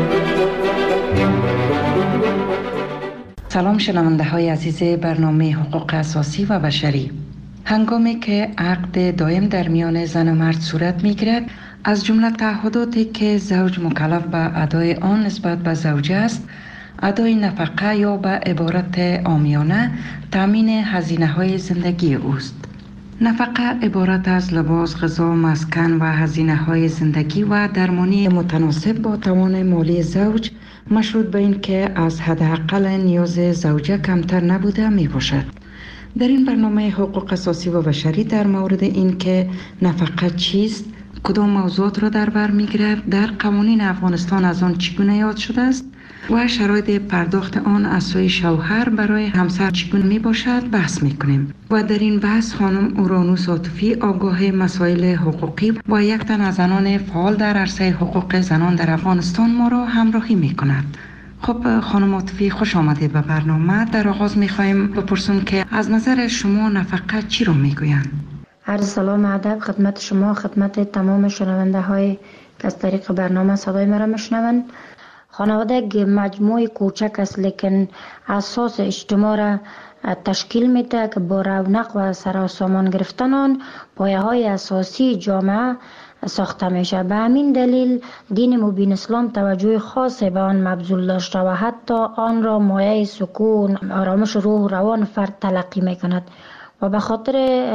سلام شنونده های عزیز برنامه حقوق اساسی و بشری. هنگامی که عقد دائم در میان زن و مرد صورت می گیرد، از جمله تعهداتی که زوج مکلف به ادای آن نسبت به زوجه است، ادای نفقه یا به عبارت عامیانه تامین هزینه های زندگی اوست. نفقه عبارت از لباس، غذا، مسکن و هزینه های زندگی و درمانی متناسب با توان مالی زوج، مشروط به این که از حداقل نیاز زوجه کمتر نبوده می باشد. در این برنامه حقوق اساسی و بشری در مورد این که نفقه چیست، کدام موضوعات را در بر می گیرد، در قوانین افغانستان از آن چگونه یاد شده است و شرایط پرداخت آن از سوی شوهر برای همسر چگونه می باشد بحث می کنیم. و در این بحث خانم اورانوس عاطفی، آگاه مسائل حقوقی و یک تن از زنان فعال در عرصه حقوق زنان در افغانستان ما را همراهی می کند. خب خانم عاطفی، خوش آمدید به برنامه. در آغاز می خواهیم بپرسیم که از نظر شما نفقه چی را می گویند؟ عرض سلام ادب خدمت شما، خدمت تمام شنونده های که از طریق برنامه صدای مرا میشنوند. خانواده یک مجموعه کوچک است لیکن اساس اجتماع را تشکیل میده که با رونق و سراسامان گرفتن آن پایه های اساسی جامعه ساخته میشه. به همین دلیل دین مبین اسلام توجه خاصی به آن مبذول داشته و حتی آن را مایه سکون، آرامش روح و روان فرد تلقی میکند و به خاطر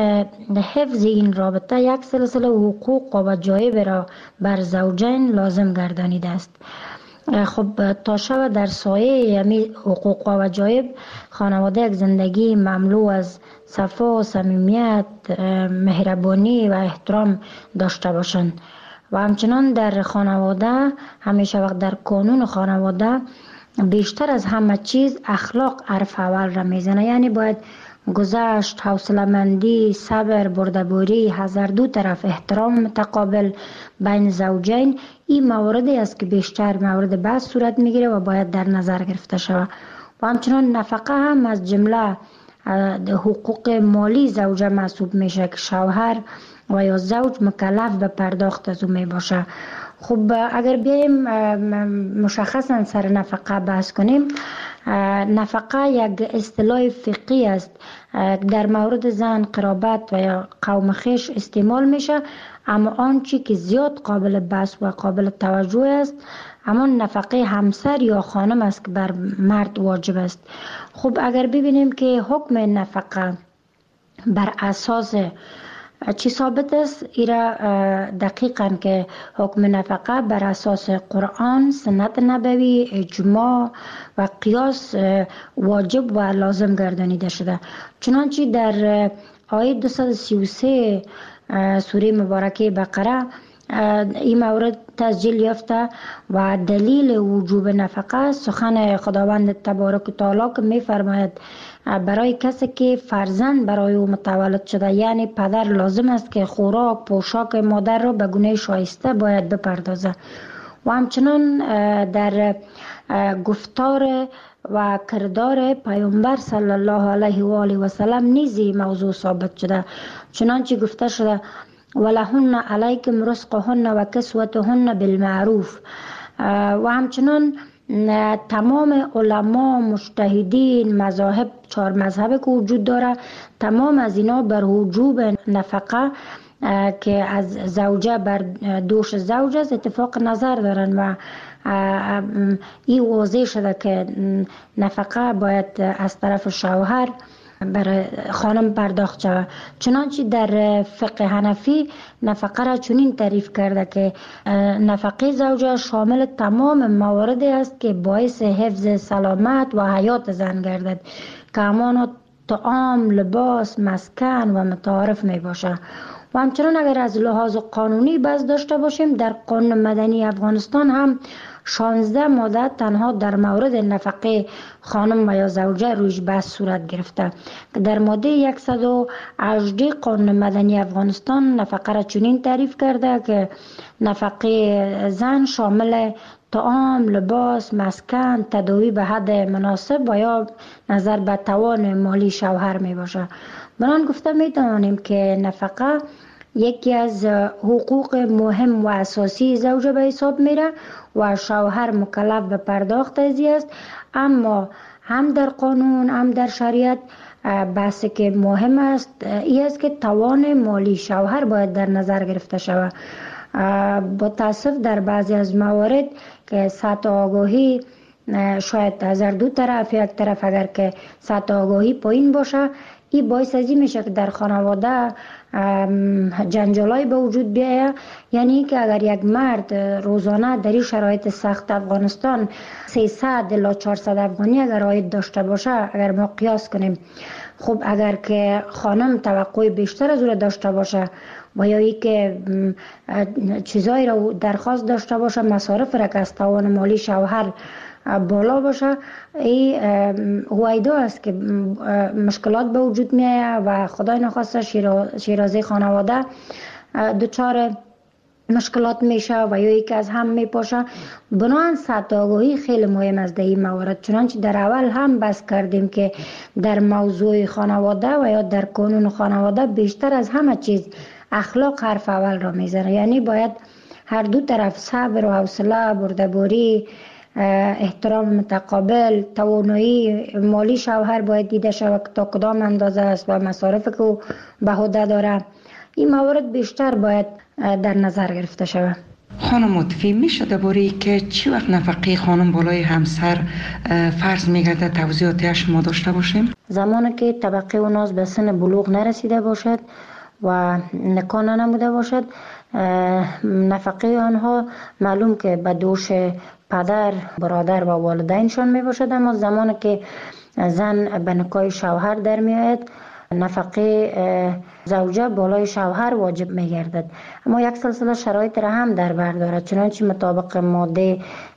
حفظ این رابطه یک سلسله حقوق و وجایب را بر زوجین لازم گردانیده است. خب تا شب در سایه یمی حقوق و وجایب خانواده یک زندگی مملو از صفا، صمیمیت، مهربانی و احترام داشته باشند و همچنان در خانواده همیشه وقت در قانون خانواده بیشتر از همه چیز اخلاق حرف اول را میزنه. یعنی باید گذشت، حوصله‌مندی، صبر، بردباری، هر دو طرف احترام متقابل بین زوجین، این مواردی است که بیشتر مورد بحث صورت میگیره و باید در نظر گرفته شود. و همچنان نفقه هم از جمله حقوق مالی زوجه محسوب میشه که شوهر و یا زوج مکلف به پرداخت از او می باشه. خب اگر بیایم مشخصا سر نفقه بحث کنیم، نفقه یک اصطلاح فقهی است در مورد زن، قرابت و یا قوم خویش استعمال میشه، اما آنچه که زیاد قابل بحث و قابل توجه است همان نفقه همسر یا خانم است که بر مرد واجب است. خب اگر ببینیم که حکم نفقه بر اساس چی ثابت است، ایرا دقیقاً که حکم نفقه بر اساس قرآن، سنت نبوی، اجماع و قیاس واجب و لازم گردانیده شده. چنانچه در آیه 233 سوره مبارکه بقره این مورد تسجیل یافته و دلیل وجوب نفقه سخن خداوند تبارک و تعالی که می فرماید برای کسی که فرزند برای او متولد شده، یعنی پدر، لازم است که خوراک، پوشاک مادر را به گونه شایسته باید بپردازه. و همچنان در گفتار و کردار پیامبر صلی الله علیه و آله و سلم نیز موضوع ثابت شده. چنانچه گفته شده ولهن علیکم رزقهن و کسوتهن بالمعروف. و همچنان تمام علما، مجتهدین، مذاهب، 4 مذهب که وجود داره، تمام از اینا بر وجوب نفقه که از زوجه بر دوش زوج است اتفاق نظر دارن و این واضح شده که نفقه باید از طرف شوهر برای خانم پرداخت شود. چنانچه در فقه حنفی نفقه را چنین تعریف کرده که نفقه زوجه شامل تمام مواردی است که باعث حفظ سلامت و حیات زن گردد که همانا طعام، لباس، مسکن و متعارف می باشه. و همچنان اگر از لحاظ قانونی بحث داشته باشیم، در قانون مدنی افغانستان هم 16 ماده تنها در مورد نفقه خانم و یا زوجه رویش بحث صورت گرفته که در ماده 118 قانون مدنی افغانستان نفقه را چنین تعریف کرده که نفقه زن شامل طعام، لباس، مسکن، تداوی به حد مناسب و یا نظر به توان مالی شوهر می باشه. بنان گفته می توانیم که نفقه یکی از حقوق مهم و اساسی زوجه به حساب میره و شوهر مکلف به پرداخت ازی است. اما هم در قانون هم در شریعت بحثی که مهم است این است که توان مالی شوهر باید در نظر گرفته شود. با تاسف در بعضی از موارد که سطح آگاهی شاید از دو طرف، یک طرف اگر که سطح آگاهی پایین باشه، این باعث ازی میشه که در خانواده جنجالای به وجود بیاید. یعنی که اگر یک مرد روزانه در این شرایط سخت افغانستان 300 الی 400 افغانی اگر عاید داشته باشه، اگر ما قیاس کنیم، خب اگر که خانم توقع بیشتر از او داشته باشه و یا ای که چیزایی را درخواست داشته باشه، مصارف را که از توان مالی شوهر بالا باشه، این هویدا است که مشکلات به وجود می آید و خدای نخواسته شیرازه خانواده دچار مشکلات میشه و یا یکی از هم میپاشه. بنابراین سطح آگاهی خیلی مهم است در این موارد. چنانچه در اول هم بحث کردیم که در موضوع خانواده و یا در قانون خانواده بیشتر از همه چیز اخلاق حرف اول را میزنه. یعنی باید هر دو طرف صبر و حوصله، بردباری، احترام متقابل، توانایی مالی شوهر باید دیده شود تا کدام اندازه است و مصارف که او به عهده داره. این موارد بیشتر باید در نظر گرفته شود. خانم مطفی میشه درباره که چی وقت نفقه خانم بالای همسر فرض میگرده توضیحاتی شما داشته باشیم؟ زمانی که طبقه اوناز به سن بلوغ نرسیده باشد و نکاح نموده باشد، نفقه آنها معلوم که به دوش پدر، برادر و والدینشان می باشد. اما زمانی که زن به نکاح شوهر در می آید، نفقه زوجه بالای شوهر واجب می گردد. اما یک سلسله شرایط را هم در بر دارد. چنانچه مطابق ماده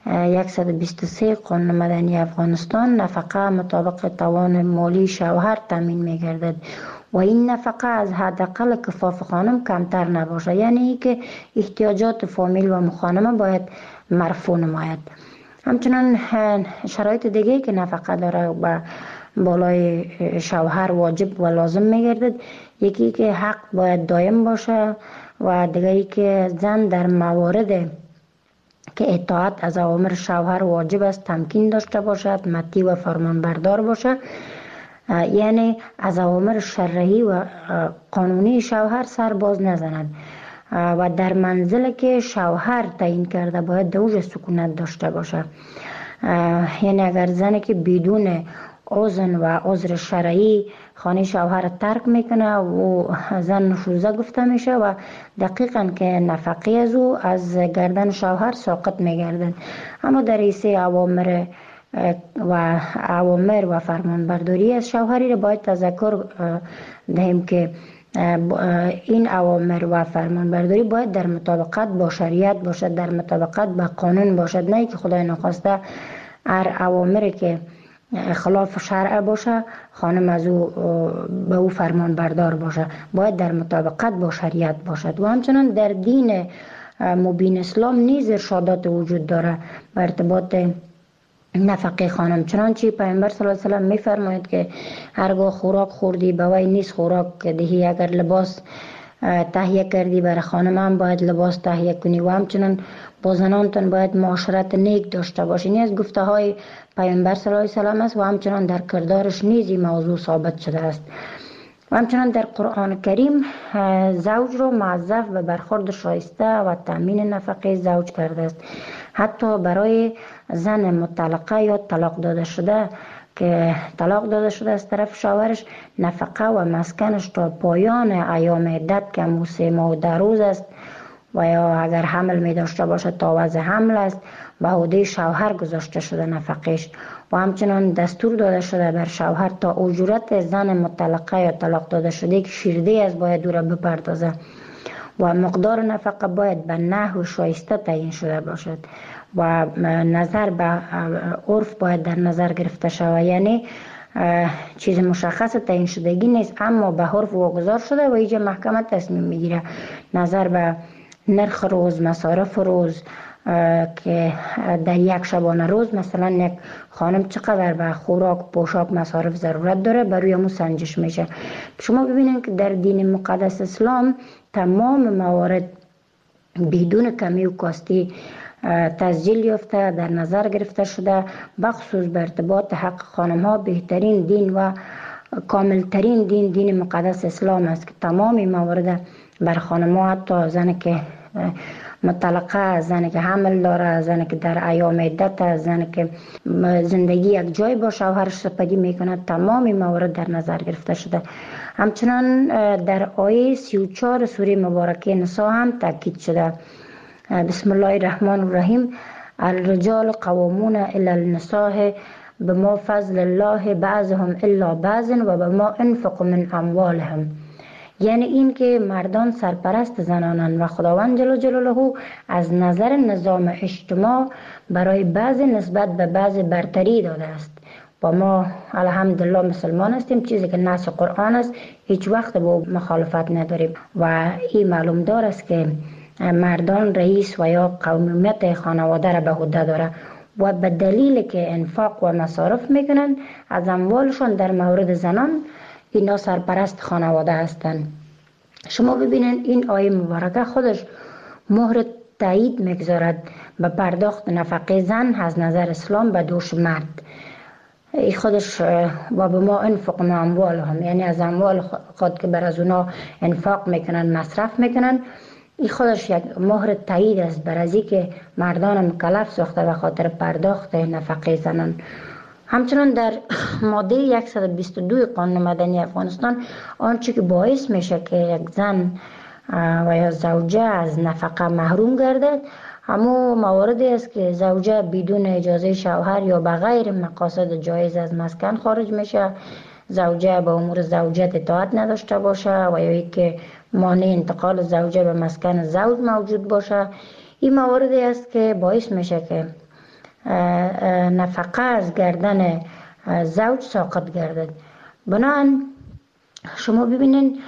123 قانون مدنی افغانستان، نفقه مطابق توان مالی شوهر تامین می گردد و این نفقه از حداقل کفاف خانم کمتر نباشه. یعنی که احتیاجات فامیل و مخانمه باید مرفوع نماید. همچنان شرایط دیگه که نفقه داره و بالای شوهر واجب و لازم میگردد، یکی که حق باید دائم باشه و دیگری که زن در موارد که اطاعت از اوامر شوهر واجب است تمکین داشته باشد، مطیع و فرمانبردار باشه. یعنی از اوامر شرعی و قانونی شوهر سر باز نزند و در منزل که شوهر تعیین کرده باید دوج سکونت داشته باشه. یعنی اگر زنی که بدون اذن و عذر شرعی خانه شوهر ترک میکنه و زن نشوزه گفته میشه و دقیقاً که نفقه از او از گردن شوهر ساقط میگردن. اما در حیث اوامر و فرمانبرداری از شوهری را باید تذکر دهیم که این اوامر و فرمانبرداری باید در مطابقت با شریعت باشد، در مطابقت با قانون باشد، نه که خدای نخواسته هر اوامری که خلاف شرع باشه خانم از او به او فرمان بردار باشه. باید در مطابقت با شریعت باشد. و همچنان در دین مبین اسلام نیز ارشادات وجود داره به ارتباط نفقه خانم. چنانچه پیامبر صلی الله علیه و سلم میفرماید که هرگاه خوراک خوردی به وی نیست خوراک دهی، اگر لباس تهیه کردی برای خانم هم باید لباس تهیه کنی و همچنان با زنانتون باید معاشرت نیک داشته باشی. این از گفته های پیامبر صلی الله علیه و سلم است و همچنان در کردارش نیز این موضوع ثابت شده است. و همچنان در قرآن کریم زوج را موظف به برخورد شایسته و تامین نفقه زوج کرده است. حتی برای زن مطلقه یا طلاق داده شده که طلاق داده شده از طرف شوهرش، نفقه و مسکنش تا پایان ایام عدت که 3 ماه و 10 روز است و یا اگر حمل می داشته باشه تا وضع حمل است به عهده شوهر گذاشته شده نفقهش. و همچنان دستور داده شده بر شوهر تا اجرت زن مطلقه یا طلاق داده شده که شیرده از باید او را بپردازه و مقدار نفقه باید به نحو شایسته تعیین شده باشد و نظر به عرف باید در نظر گرفته شود. یعنی چیز مشخص تعیین شدگی نیست، اما به عرف واگذار شده و اینجا محکمه تصمیم میگیره نظر به نرخ روز، مصارف روز که در یک شبانه روز مثلا یک خانم چقدر به خوراک، پوشاک، مصارف ضرورت داره بر روی امو سنجش میشه. شما ببینید که در دین مقدس اسلام تمام موارد بدون کمی و کاستی تسجیل یافته، در نظر گرفته شده، بخصوص به ارتباط حق خانم ها بهترین دین و کاملترین دین مقدس اسلام است که تمام موارد بر خانم ها، حتی زن که مطلقه، زن که حمل داره، زن که در ایام عدت، زن که زندگی یک جای با شوهرش سپری میکنه، تمام موارد در نظر گرفته شده. همچنان در آیه 34 سوره مبارکه نساء هم تاکید شده. بسم الله الرحمن الرحیم: الرجال قوامون علی النساء بما فضل الله بعضهم الا بعض و بما انفقوا من اموالهم. یعنی این که مردان سرپرست زنانند و خداوند جل جلاله از نظر نظام اجتماع برای بعض نسبت به بعض برتری داده است. و ما الحمدلله مسلمان هستیم، چیزی که نص قرآن است هیچ وقت با مخالفت نداریم و این معلوم دار است که مردان رئیس و یا قومیت خانواده را به عهده داره و به دلیل که انفاق و مصارف میکنن از اموالشون در مورد زنان اینا سرپرست خانواده هستند. شما ببینید این آیه مبارکه خودش مهر تایید میگذارد به پرداخت نفقه زن از نظر اسلام به دوش مرد. ای خودش و به ما انفق من اموالهم، یعنی از اموال خود که بر از اونا انفاق میکنن، مصرف میکنن، این خودش یک مهر تایید است بر از که مردان مکلف ساخته به خاطر پرداخت نفقه زنان. همچنان در ماده 122 قانون مدنی افغانستان آنچه که باعث میشه که یک زن و یا زوجه از نفقه محروم گردد همو مواردی است که زوجه بدون اجازه شوهر یا به غیر مقاصد جایز از مسکن خارج میشه، زوجه به امور زوجت اطاعت نداشته باشه و یا که مانع انتقال زوجه به مسکن زوج موجود باشه. این مواردی است که باعث میشه که نفقه از گردن زوج ساقط گردد. بنابراین شما ببینید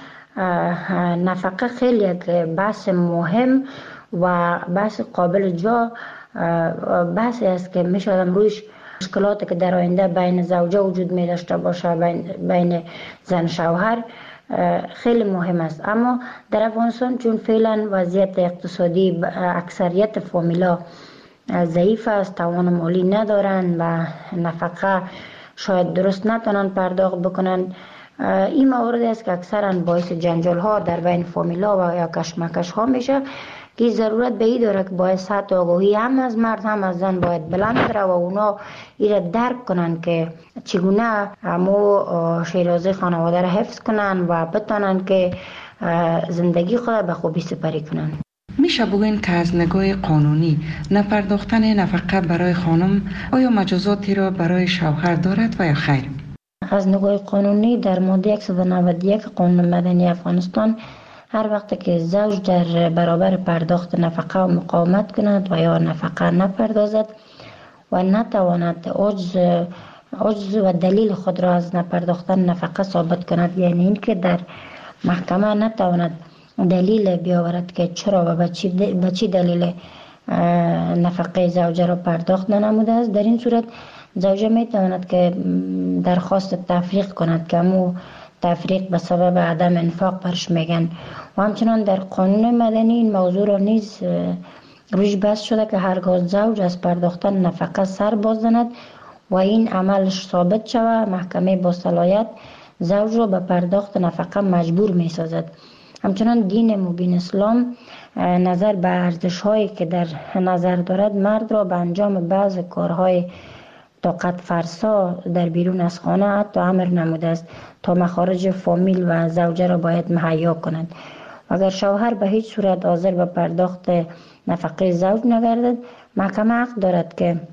نفقه خیلی یک بحث مهم و بحث قابل جا بحثی است که میشه آدم رویش مشکلاتی که در آینده بین زوجه وجود می داشته باشه، بین زن شوهر خیلی مهم است. اما در افغانستان چون فعلا وضعیت اقتصادی اکثریت فامیلا ضعیف است، توان مالی ندارن و نفقه شاید درست نتونن پرداخت بکنن، این موارد است که اکثرا باعث جنجال ها در بین فامیلا و یا کشمکش ها میشه که ضرورت به این داره که باید سطح آگاهی هم از مرد هم از زن باید بلند بره و اونا ایره درک کنن که چگونه همو شیرازه خانواده را حفظ کنن و بتانن که زندگی خود به خوبی سپری کنن. میشه بگوین که از نگاه قانونی نپرداختن نفقه برای خانم آیا مجازاتی را برای شوهر دارد و یا خیر؟ از نگاه قانونی در ماده 191 قانون مدنی افغانستان هر وقت که زوج در برابر پرداخت نفقه و مقاومت کند و یا نفقه نپردازد و نتواند عجز و دلیل خود را از نپرداختن نفقه ثابت کند، یعنی این که در محکمه نتواند دلیل بیاورد که چرا و به چی دلیل نفقه زوجه را پرداخت ننموده است، در این صورت زوجه می تواند که درخواست تفریق کند که همو تفریق به سبب عدم انفاق برش میگن. و همچنان در قانون مدنی این موضوع را نیز روش بحث شده که هرگاه زوج از پرداختن نفقه سر باز زند و این عملش ثابت شود، محکمه با صلاحیت زوج را به پرداخت نفقه مجبور می سازد. همچنان دین مبین اسلام نظر به ارزش هایی که در نظر دارد مرد را به انجام بعض کارهای طاقت فرسا در بیرون از خانه حتی امر نموده است تا مخارج فامیل و زوجه را باید مهیا کنند. اگر شوهر به هیچ صورت حاضر به پرداخت نفقه زوج نگردد، محکمه حق دارد که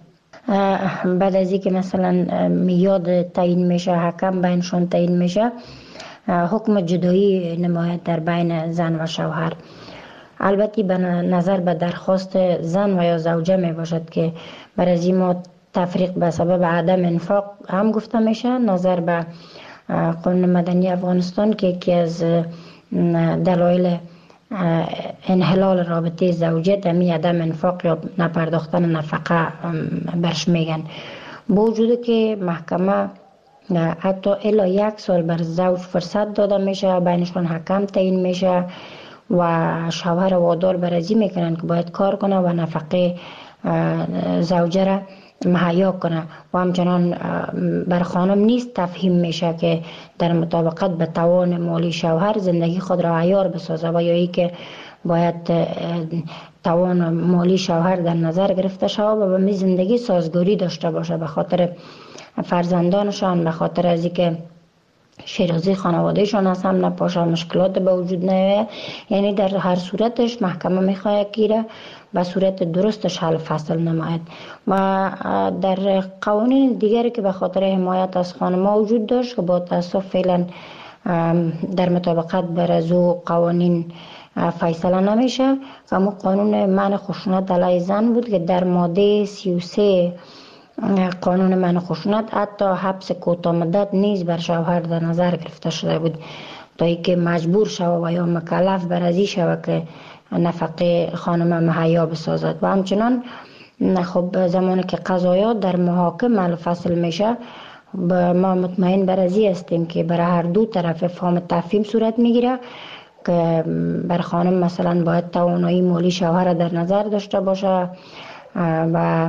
بعد از اینکه مثلا میاد تعیین میشه، حکم بینشون تعیین میشه، حکم جدایی نماید در بین زن و شوهر. البته به نظر به درخواست زن و یا زوجه می باشد که برای از این ما تفریق به سبب عدم انفاق هم گفته میشه. نظر به قانون مدنی افغانستان که یکی از دلایل انحلال رابطه زوجیت همین عدم انفاق یا نپرداختن نفقه برش میگن. با وجود که محکمه حتی الا 1 سال بر زوج فرصت داده میشه، بینشون حکم تعیین میشه و شوهر وادار برازی میکنن که باید کار کنه و نفقه زوجه را مهیا کنه و همچنان بر خانم نیست تفهیم میشه که در مطابقت به توان مالی شوهر زندگی خود را عیار بسازه و یا ای که باید توان مالی شوهر در نظر گرفته شود و به زندگی سازگاری داشته باشه به خاطر فرزندانشان، به خاطر از اینکه شیرازی خانوادهشان از هم نپاشه، مشکلات به وجود نیاید. یعنی در هر صورتش محکمه میخواهد که به صورت درستش حل فصل نماید. و در قوانین دیگری که به خاطر حمایت از خانم‌ها وجود داشت که با تاسف فعلا در مطابقت بر از او قوانین فیصله نمیشه، اما قانون منع خشونت علیه زن بود که در ماده 33 قانون منع خشونت حتی حبس کوتاه مدت نیز بر شوهر در نظر گرفته شده بود تا اینکه مجبور شود و یا مکلف بر ازی شود که نفقه خانم مهیا بسازد. و همچنان خب زمانی که قضایات در محاکم حل فصل میشه، ما مطمئن بر ازی هستیم که برای هر دو طرف فهم تفهیم صورت میگیره که بر خانم مثلا باید توانایی مالی شوهر در نظر داشته باشه و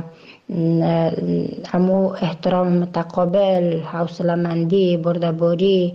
امو احترام متقابل، حوصله مندی، بردباری،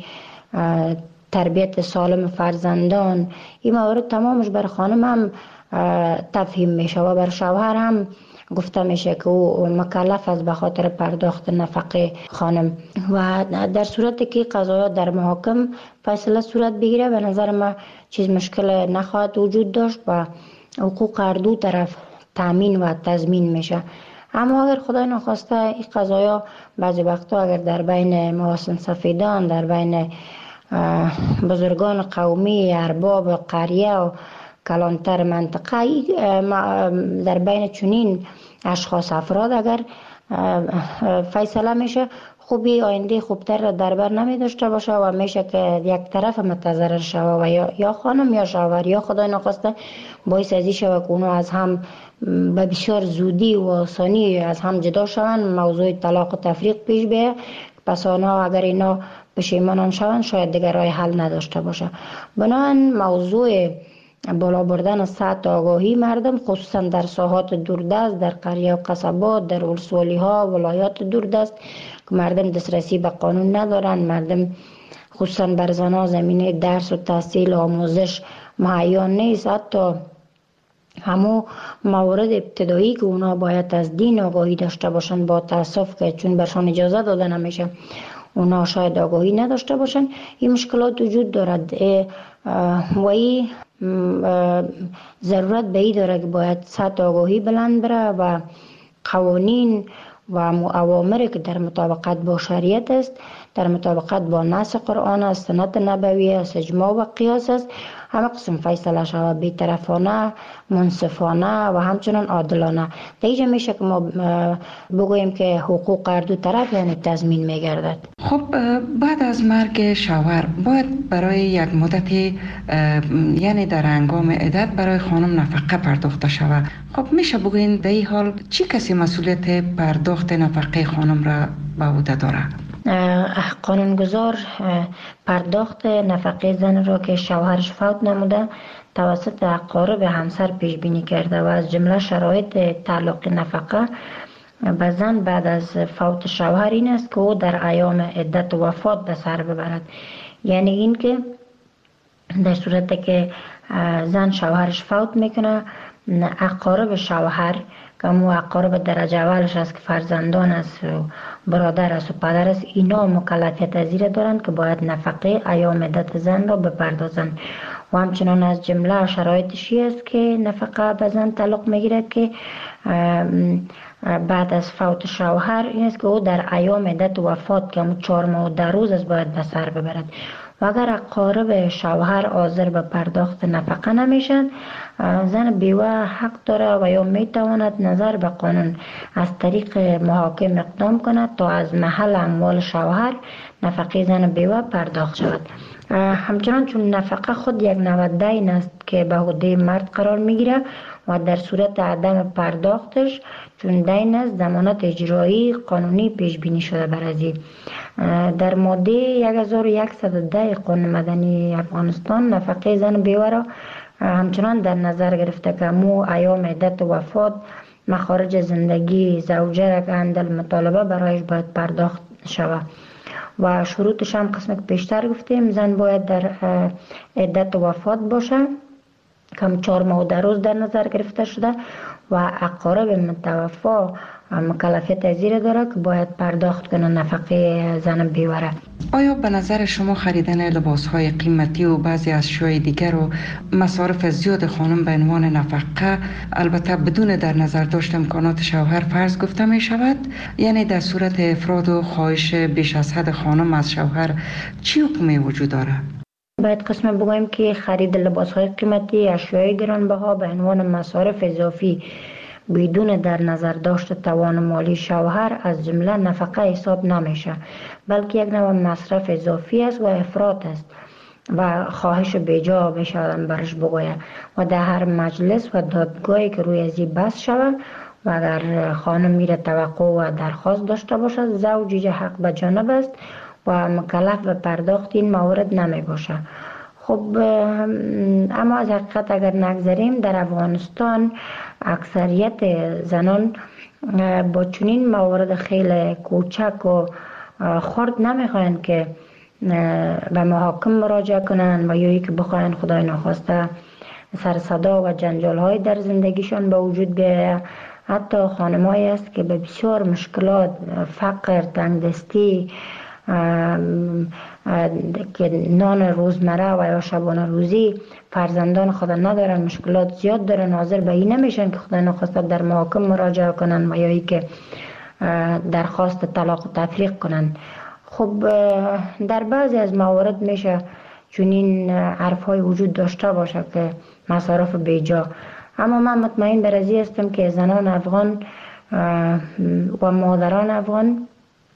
تربیت سالم فرزندان، این موارد تمامش بر خانم هم تفهیم میشه و بر شوهر هم گفته میشه که او مکلف است به خاطر پرداخت نفقه خانم. و در صورتی که قضایات در محاکم فیصله صورت بگیره به نظر ما چیز مشکل نخواهد وجود داشت و حقوق هر دو طرف تامین و تضمین میشه. اما اگر خدای نخواسته این قضایا بعضی وقتا اگر در بین محاسن سفیدان، در بین بزرگان قومی، ارباب قریه و کلانتر منطقه، در بین چنین اشخاص افراد اگر فیصله میشه، خوبی آینده خوبتر را در بر نمی داشته باشه و میشه که یک طرف متضرر شوه و یا خانم یا شوهر یا خدای نخواسته باعث ازی شوه که اونو از هم به بسیار زودی و آسانی از هم جدا شوند، موضوع طلاق و تفریق پیش بیه. پس آنها اگر اینا پشیمانان شوند شاید دیگر راه حل نداشته باشه. بنابراین موضوع بالا بردن سطح آگاهی مردم خصوصا در ساحات دوردست، در قریه و قصبات، در ولسوالی ها، ولایات دوردست که مردم دسترسی به قانون ندارن، مردم خصوصا بر زنها زمینه درس و تحصیل و آموزش مهیا نیست، حتی همو موارد ابتدایی که اونا باید از دین آگاهی داشته باشن با تاسف که چون برشان اجازه داده نمیشه اونا شاید آگاهی نداشته باشن. این مشکلات وجود دارد و این ضرورت به این داره که باید سطح آگاهی بلند بره و قوانین و اوامری که در مطابقت با شریعت است، در مطابقت با نص قرآن است، سنت نبوی است، اجماع و قیاس است، همه قسم فیصله شود بی‌طرفانه، منصفانه و همچنان عادلانه. در اینجا میشه که ما بگوییم که حقوق هر دو طرف یعنی تضمین میگردد. خب بعد از مرگ شوهر باید برای یک مدت یعنی در هنگام عدت برای خانم نفقه پرداخته شود. خب میشه بگوین در این حال چی کسی مسئولیت پرداخت نفقه خانم را به عهده داره؟ قانونگذار پرداخت نفقه زن را که شوهرش فوت نموده توسط اقارب همسر پیش بینی کرده و از جمله شرایط تعلق نفقه به زن بعد از فوت شوهر این است که او در ایام عدت و وفات به سر ببرد. یعنی این که در صورتی که زن شوهرش فوت میکنه، اقارب شوهر که مو اقارب درجه اولش است که فرزندان است و برادر است و پدر است، اینا مکلفیت از زیر دارند که باید نفقه ایام عدت زن را بپردازند. و همچنان از جمله شرایطشی است که نفقه به زن تعلق میگیرد که بعد از فوت شوهر این است که او در ایام عدت وفات که همون 4 ماه و 10 روز است باید به سر ببرد. و اگر اقارب شوهر حاضر به پرداخت نفقه نمیشن، زن بیوه حق داره و یا میتواند نظر به قانون از طریق محاکم اقدام کند تا از محل اموال شوهر نفقه زن بیوه پرداخت شود. همچنان چون نفقه خود یک نوع دین است که به عهده مرد قرار میگیره و در صورت عدم پرداختش چون دین است ضمانت اجرایی قانونی پیش بینی شده بر ازی. در ماده 1110 قانون مدنی افغانستان نفقه زن بیوه را همچنان در نظر گرفته که مو ایام عدت وفات مخارج زندگی زوجه را که اندل مطالبه برایش باید پرداخت شود و شروطش هم قسم که پیشتر گفتیم زن باید در عدت وفات باشه کم 4 ماه و 10 روز در نظر گرفته شده و اقارب متوفا مکلفیت ازیر داره که باید پرداخت کنه نفقه زن بیوه. آیا به نظر شما خریدن لباس‌های قیمتی و بعضی اشیاء دیگر و مصارف زیاد خانم به عنوان نفقه البته بدون در نظر داشت امکانات شوهر فرض گفته می شود؟ یعنی در صورت افراد و خواهش بیش از حد خانم از شوهر چی حکمی وجود داره؟ باید قسم بگویم که خرید لباس‌های قیمتی، اشیاء گرانبها به عنوان مصارف اضافی بدون در نظر داشت توان مالی شوهر از جمله نفقه حساب نمیشه، بلکه یک نوع مصرف اضافی است و افراط است و خواهش بیجا بشودن برش بگوید و در هر مجلس و دادگاهی که روی ازی بحث شود و اگر خانم میره توقع و درخواست داشته باشد زوج حق به جانب است و مکلف به پرداخت این موارد نمی باشه. خب اما از حقیقت اگر نگذاریم در افغانستان اکثریت زنان با چنین موارد خیلی کوچک و خرد نمیخواین که به محاکم مراجعه کنن و یا که بخواین خدای ناخواسته سر صدا و جنجال های در زندگیشان به وجود بیاید. حتی خانمایی است که به بسیار مشکلات، فقر، تنگدستی که نان روزمره و یا شبانه روزی فرزندان خود ندارن، مشکلات زیاد دارن، حاضر به این نمیشن که خدا نخواسته در محاکم مراجعه کنن و یا ای که درخواست طلاق و تفریق کنن. خب در بعضی از موارد میشه چنین حرف‌های وجود داشته باشه که مصارف بیجا، اما من مطمئن بر ازی هستم که زنان افغان و مادران افغان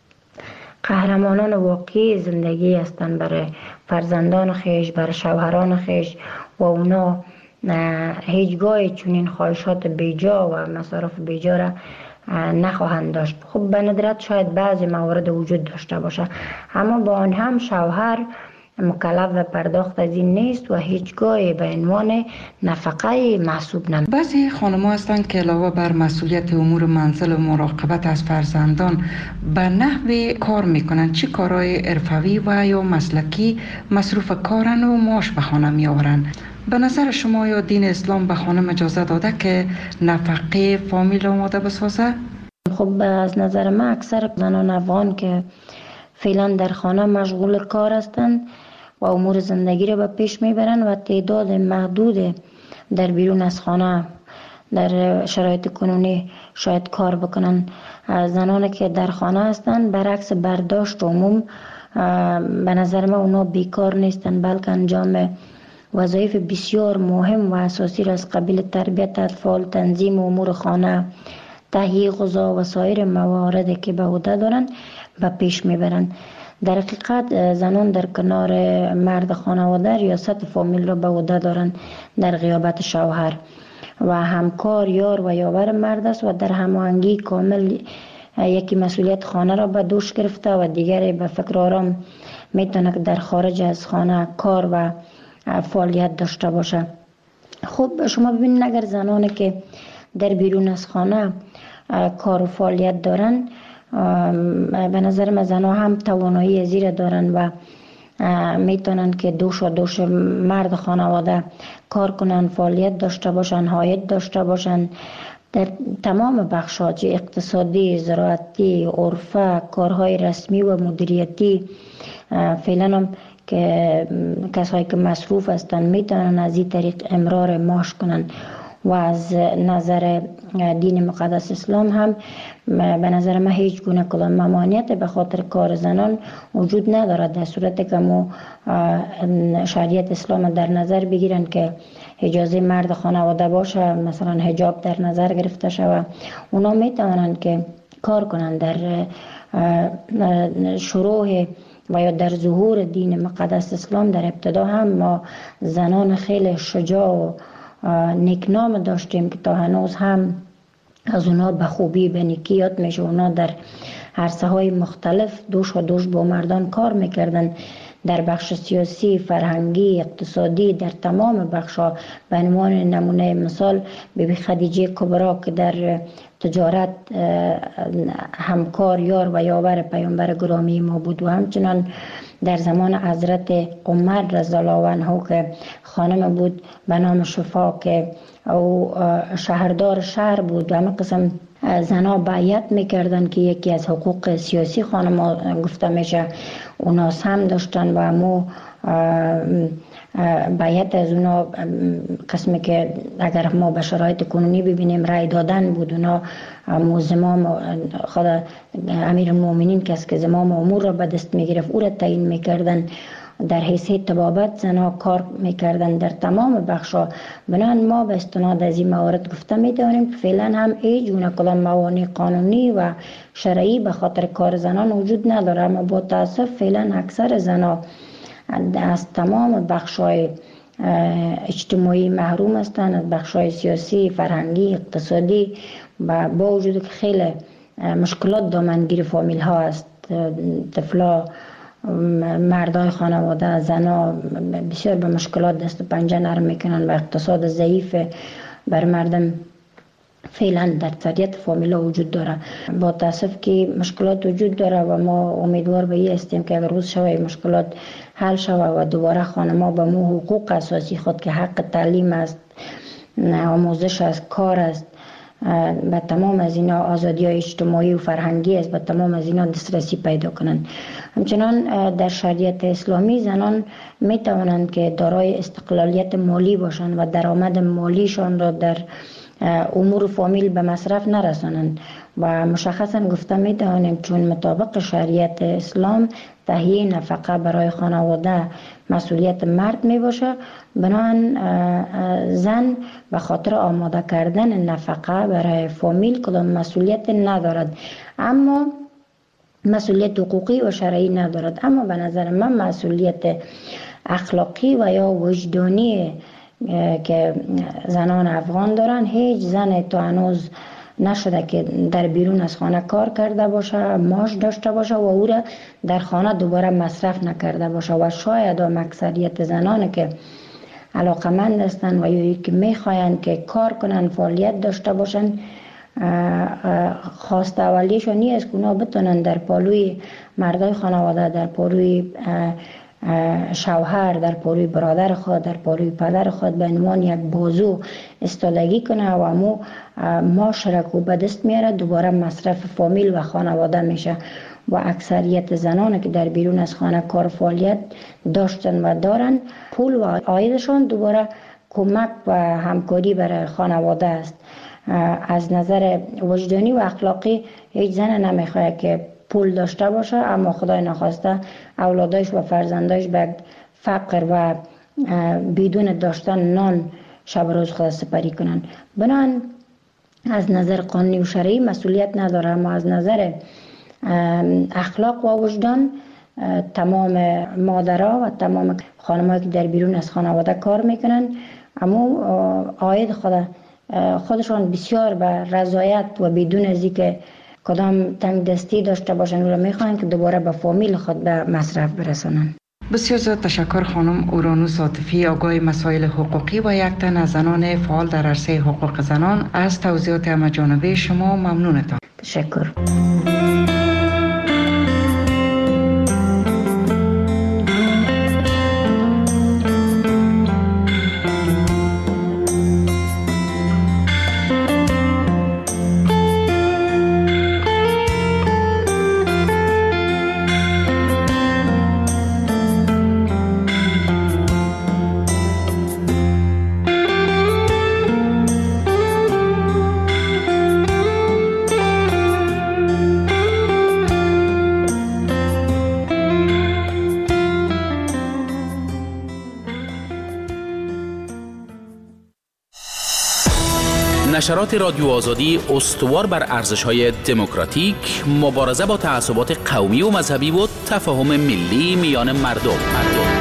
قهرمانان واقعی زندگی هستند برای فرزندان خیش، برای شوهران خیش و اونا هیچگاه چنین خواهشات بیجا و مصارف بیجا را نخواهند داشت. خب به ندرت شاید بعضی موارد وجود داشته باشه، اما با آن هم شوهر مکلف و پرداخت از این نیست و هیچگاه به عنوان نفقه محسوب نمیشه. بعضی خانم‌ها هستند که علاوه بر مسئولیت امور منزل و مراقبت از فرزندان به نحوی کار میکنن. چه کارهای حرفوی و یا مسلکی مصروف کارن و معاش به خانه میآورن؟ به نظر شما یا دین اسلام به خانم اجازه داده که نفقه فامیل آماده بسازه؟ خب از نظر من اکثر زنان افغان که فعلا در خانه مشغول کار هستند و امور زندگی را به پیش میبرند و تعداد محدود در بیرون از خانه در شرایط کنونی شاید کار بکنن. زنانی که در خانه هستند برعکس برداشت عموم به نظر من اونا بیکار نیستند، بلکه انجام وظایف بسیار مهم و اساسی را از قبیل تربیت اطفال، تنظیم امور خانه، تهیه غذا و سایر مواردی که به عهده دارند به پیش میبرند. در حقیقت زنان در کنار مرد خانواده ریاست فامیل را به عهده دارند در غیابت شوهر و همکار، یار و یاور مرد است و در هماهنگی کامل یکی مسئولیت خانه را به دوش گرفته و دیگری به فکر آرام میتونه که در خارج از خانه کار و فعالیت داشته باشه. خب شما ببینید اگر زنانی که در بیرون از خانه کار و فعالیت دارن، به نظر من زنها هم توانایی زیر دارن و میتونن که دوش مرد خانواده کار کنن، فعالیت داشته باشن، عاید داشته باشن در تمام بخش‌ها، چه اقتصادی، زراعتی، عرفه، کارهای رسمی و مدیریتی. فعلا هم که کسایی که مصروف هستن میتونن از این طریق امرار معاش کنن و از نظر دین مقدس اسلام هم به نظر من هیچ گونه کدام ممانعت به خاطر کار زنان وجود ندارد، در صورتی که ما شریعت اسلام در نظر بگیرن که اجازه مرد خانواده باشه، مثلا حجاب در نظر گرفته شود، اونا می توانند که کار کنند. در شروع و یا در ظهور دین مقدس اسلام در ابتدا هم ما زنان خیلی شجاع و نیکنام داشتیم که تا هنوز هم از اونا به خوبی به نیکی یاد میشه. اونا در عرصه های مختلف دوش و دوش با مردان کار میکردن، در بخش سیاسی، فرهنگی، اقتصادی، در تمام بخش‌ها. به عنوان نمونه مثال بیبی خدیجه کبرا که در تجارت همکار یار و یاور پیامبر گرامی ما بود، و همچنان در زمان حضرت عمر رضی الله عنه که خانم بود به نام شفا که او شهردار شهر بود، و همه قسم زنا بیعت میکردن که یکی از حقوق سیاسی خانم گفته میشه اونا هم داشتن، و همو بیعت از اونا قسمی که اگر ما به شرایط کنونی ببینیم رای دادن بود. اونا زمام خود امیر المؤمنین کس که زمام امور را به دست میگرفت او را تعیین میکردن، در حیثیت طبابت زنها کار میکردن در تمام بخشا. بنابراین ما به استناد از این موارد گفته میتونیم که فعلا هم هیچ گونه کدام موانع قانونی و شرعی به خاطر کار زنان وجود نداره، اما با تاسف فعلا اکثر زنها از تمام بخشای اجتماعی محروم هستند، از بخشای سیاسی، فرهنگی، اقتصادی، و با وجود که خیلی مشکلات دامنگیر فامیل ها است، طفلا، مردای خانواده، زنا بسیار به مشکلات دست و پنجه نرم میکنن و اقتصاد ضعیف بر مردم فعلا در اکثریت فامیلا وجود داره. با تاسف که مشکلات وجود داره و ما امیدوار به این هستیم که اگر روز شوه مشکلات حل شوه و دوباره خانما به مو حقوق اساسی خود که حق تعلیم است، آموزش است، کار است، به تمام از اینا آزادی های اجتماعی و فرهنگی است، به تمام از اینا دسترسی پیدا کنند. همچنان در شریعت اسلامی زنان می توانند که دارای استقلالیت مالی باشند و درآمد مالیشان را در امور فامیل به مصرف نرسانند، و مشخصا گفته می توانیم چون مطابق شریعت اسلام تهیه نفقه برای خانواده مسئولیت مرد می باشه، بنابراین زن به خاطر آماده کردن نفقه برای فامیل کدام مسئولیت ندارد، اما مسئولیت حقوقی و شرعی ندارد. اما به نظر من مسئولیت اخلاقی و یا وجدانی که زنان افغان دارن، هیچ زن تا هنوز نشده که در بیرون از خانه کار کرده باشه، معاش داشته باشه و او را در خانه دوباره مصرف نکرده باشه. و شاید هم اکثریت زنان که علاقمند هستند و یا که میخواین که کار کنن، فعالیت داشته باشن، خواست اولیشون نیست که اونا بتونن در پالوی مردای خانواده، در پالوی شوهر، در پالوی برادر خود، در پالوی پدر خود به عنوان یک بازو استادگی کنه و امو معاشرت به دست میاره، دوباره مصرف فامیل و خانواده میشه. و اکثریت زنان که در بیرون از خانه کار فعالیت داشتن و دارن، پول و عایدشان دوباره کمک و همکاری برای خانواده است. از نظر وجدانی و اخلاقی هیچ زن نمیخواد که پول داشته باشه اما خدای نخواسته اولادش و فرزندش به فقر و بدون داشتن نان شب روز خود سپری کنن. بنابراین از نظر قانونی و شرعی مسئولیت نداره، اما از نظر اخلاق و وجدان تمام مادرها و تمام خانم‌هایی که در بیرون از خانواده کار میکنن اما عاید خودشان بسیار به رضایت و بدون از اینکه کدام تنگ دستی داشته باشن و میخوان که دوباره به فامیل خود به مصرف برسانن. بسیار زیاد تشکر خانم اورانوس عاطفی، آگاه مسائل حقوقی و یک تن از زنان فعال در عرصه حقوق زنان. از توضیحات همه‌جانبه شما ممنونتم. تشکر. نشرات رادیو آزادی استوار بر ارزش‌های دموکراتیک، مبارزه با تعصبات قومی و مذهبی و تفاهم ملی میان مردم.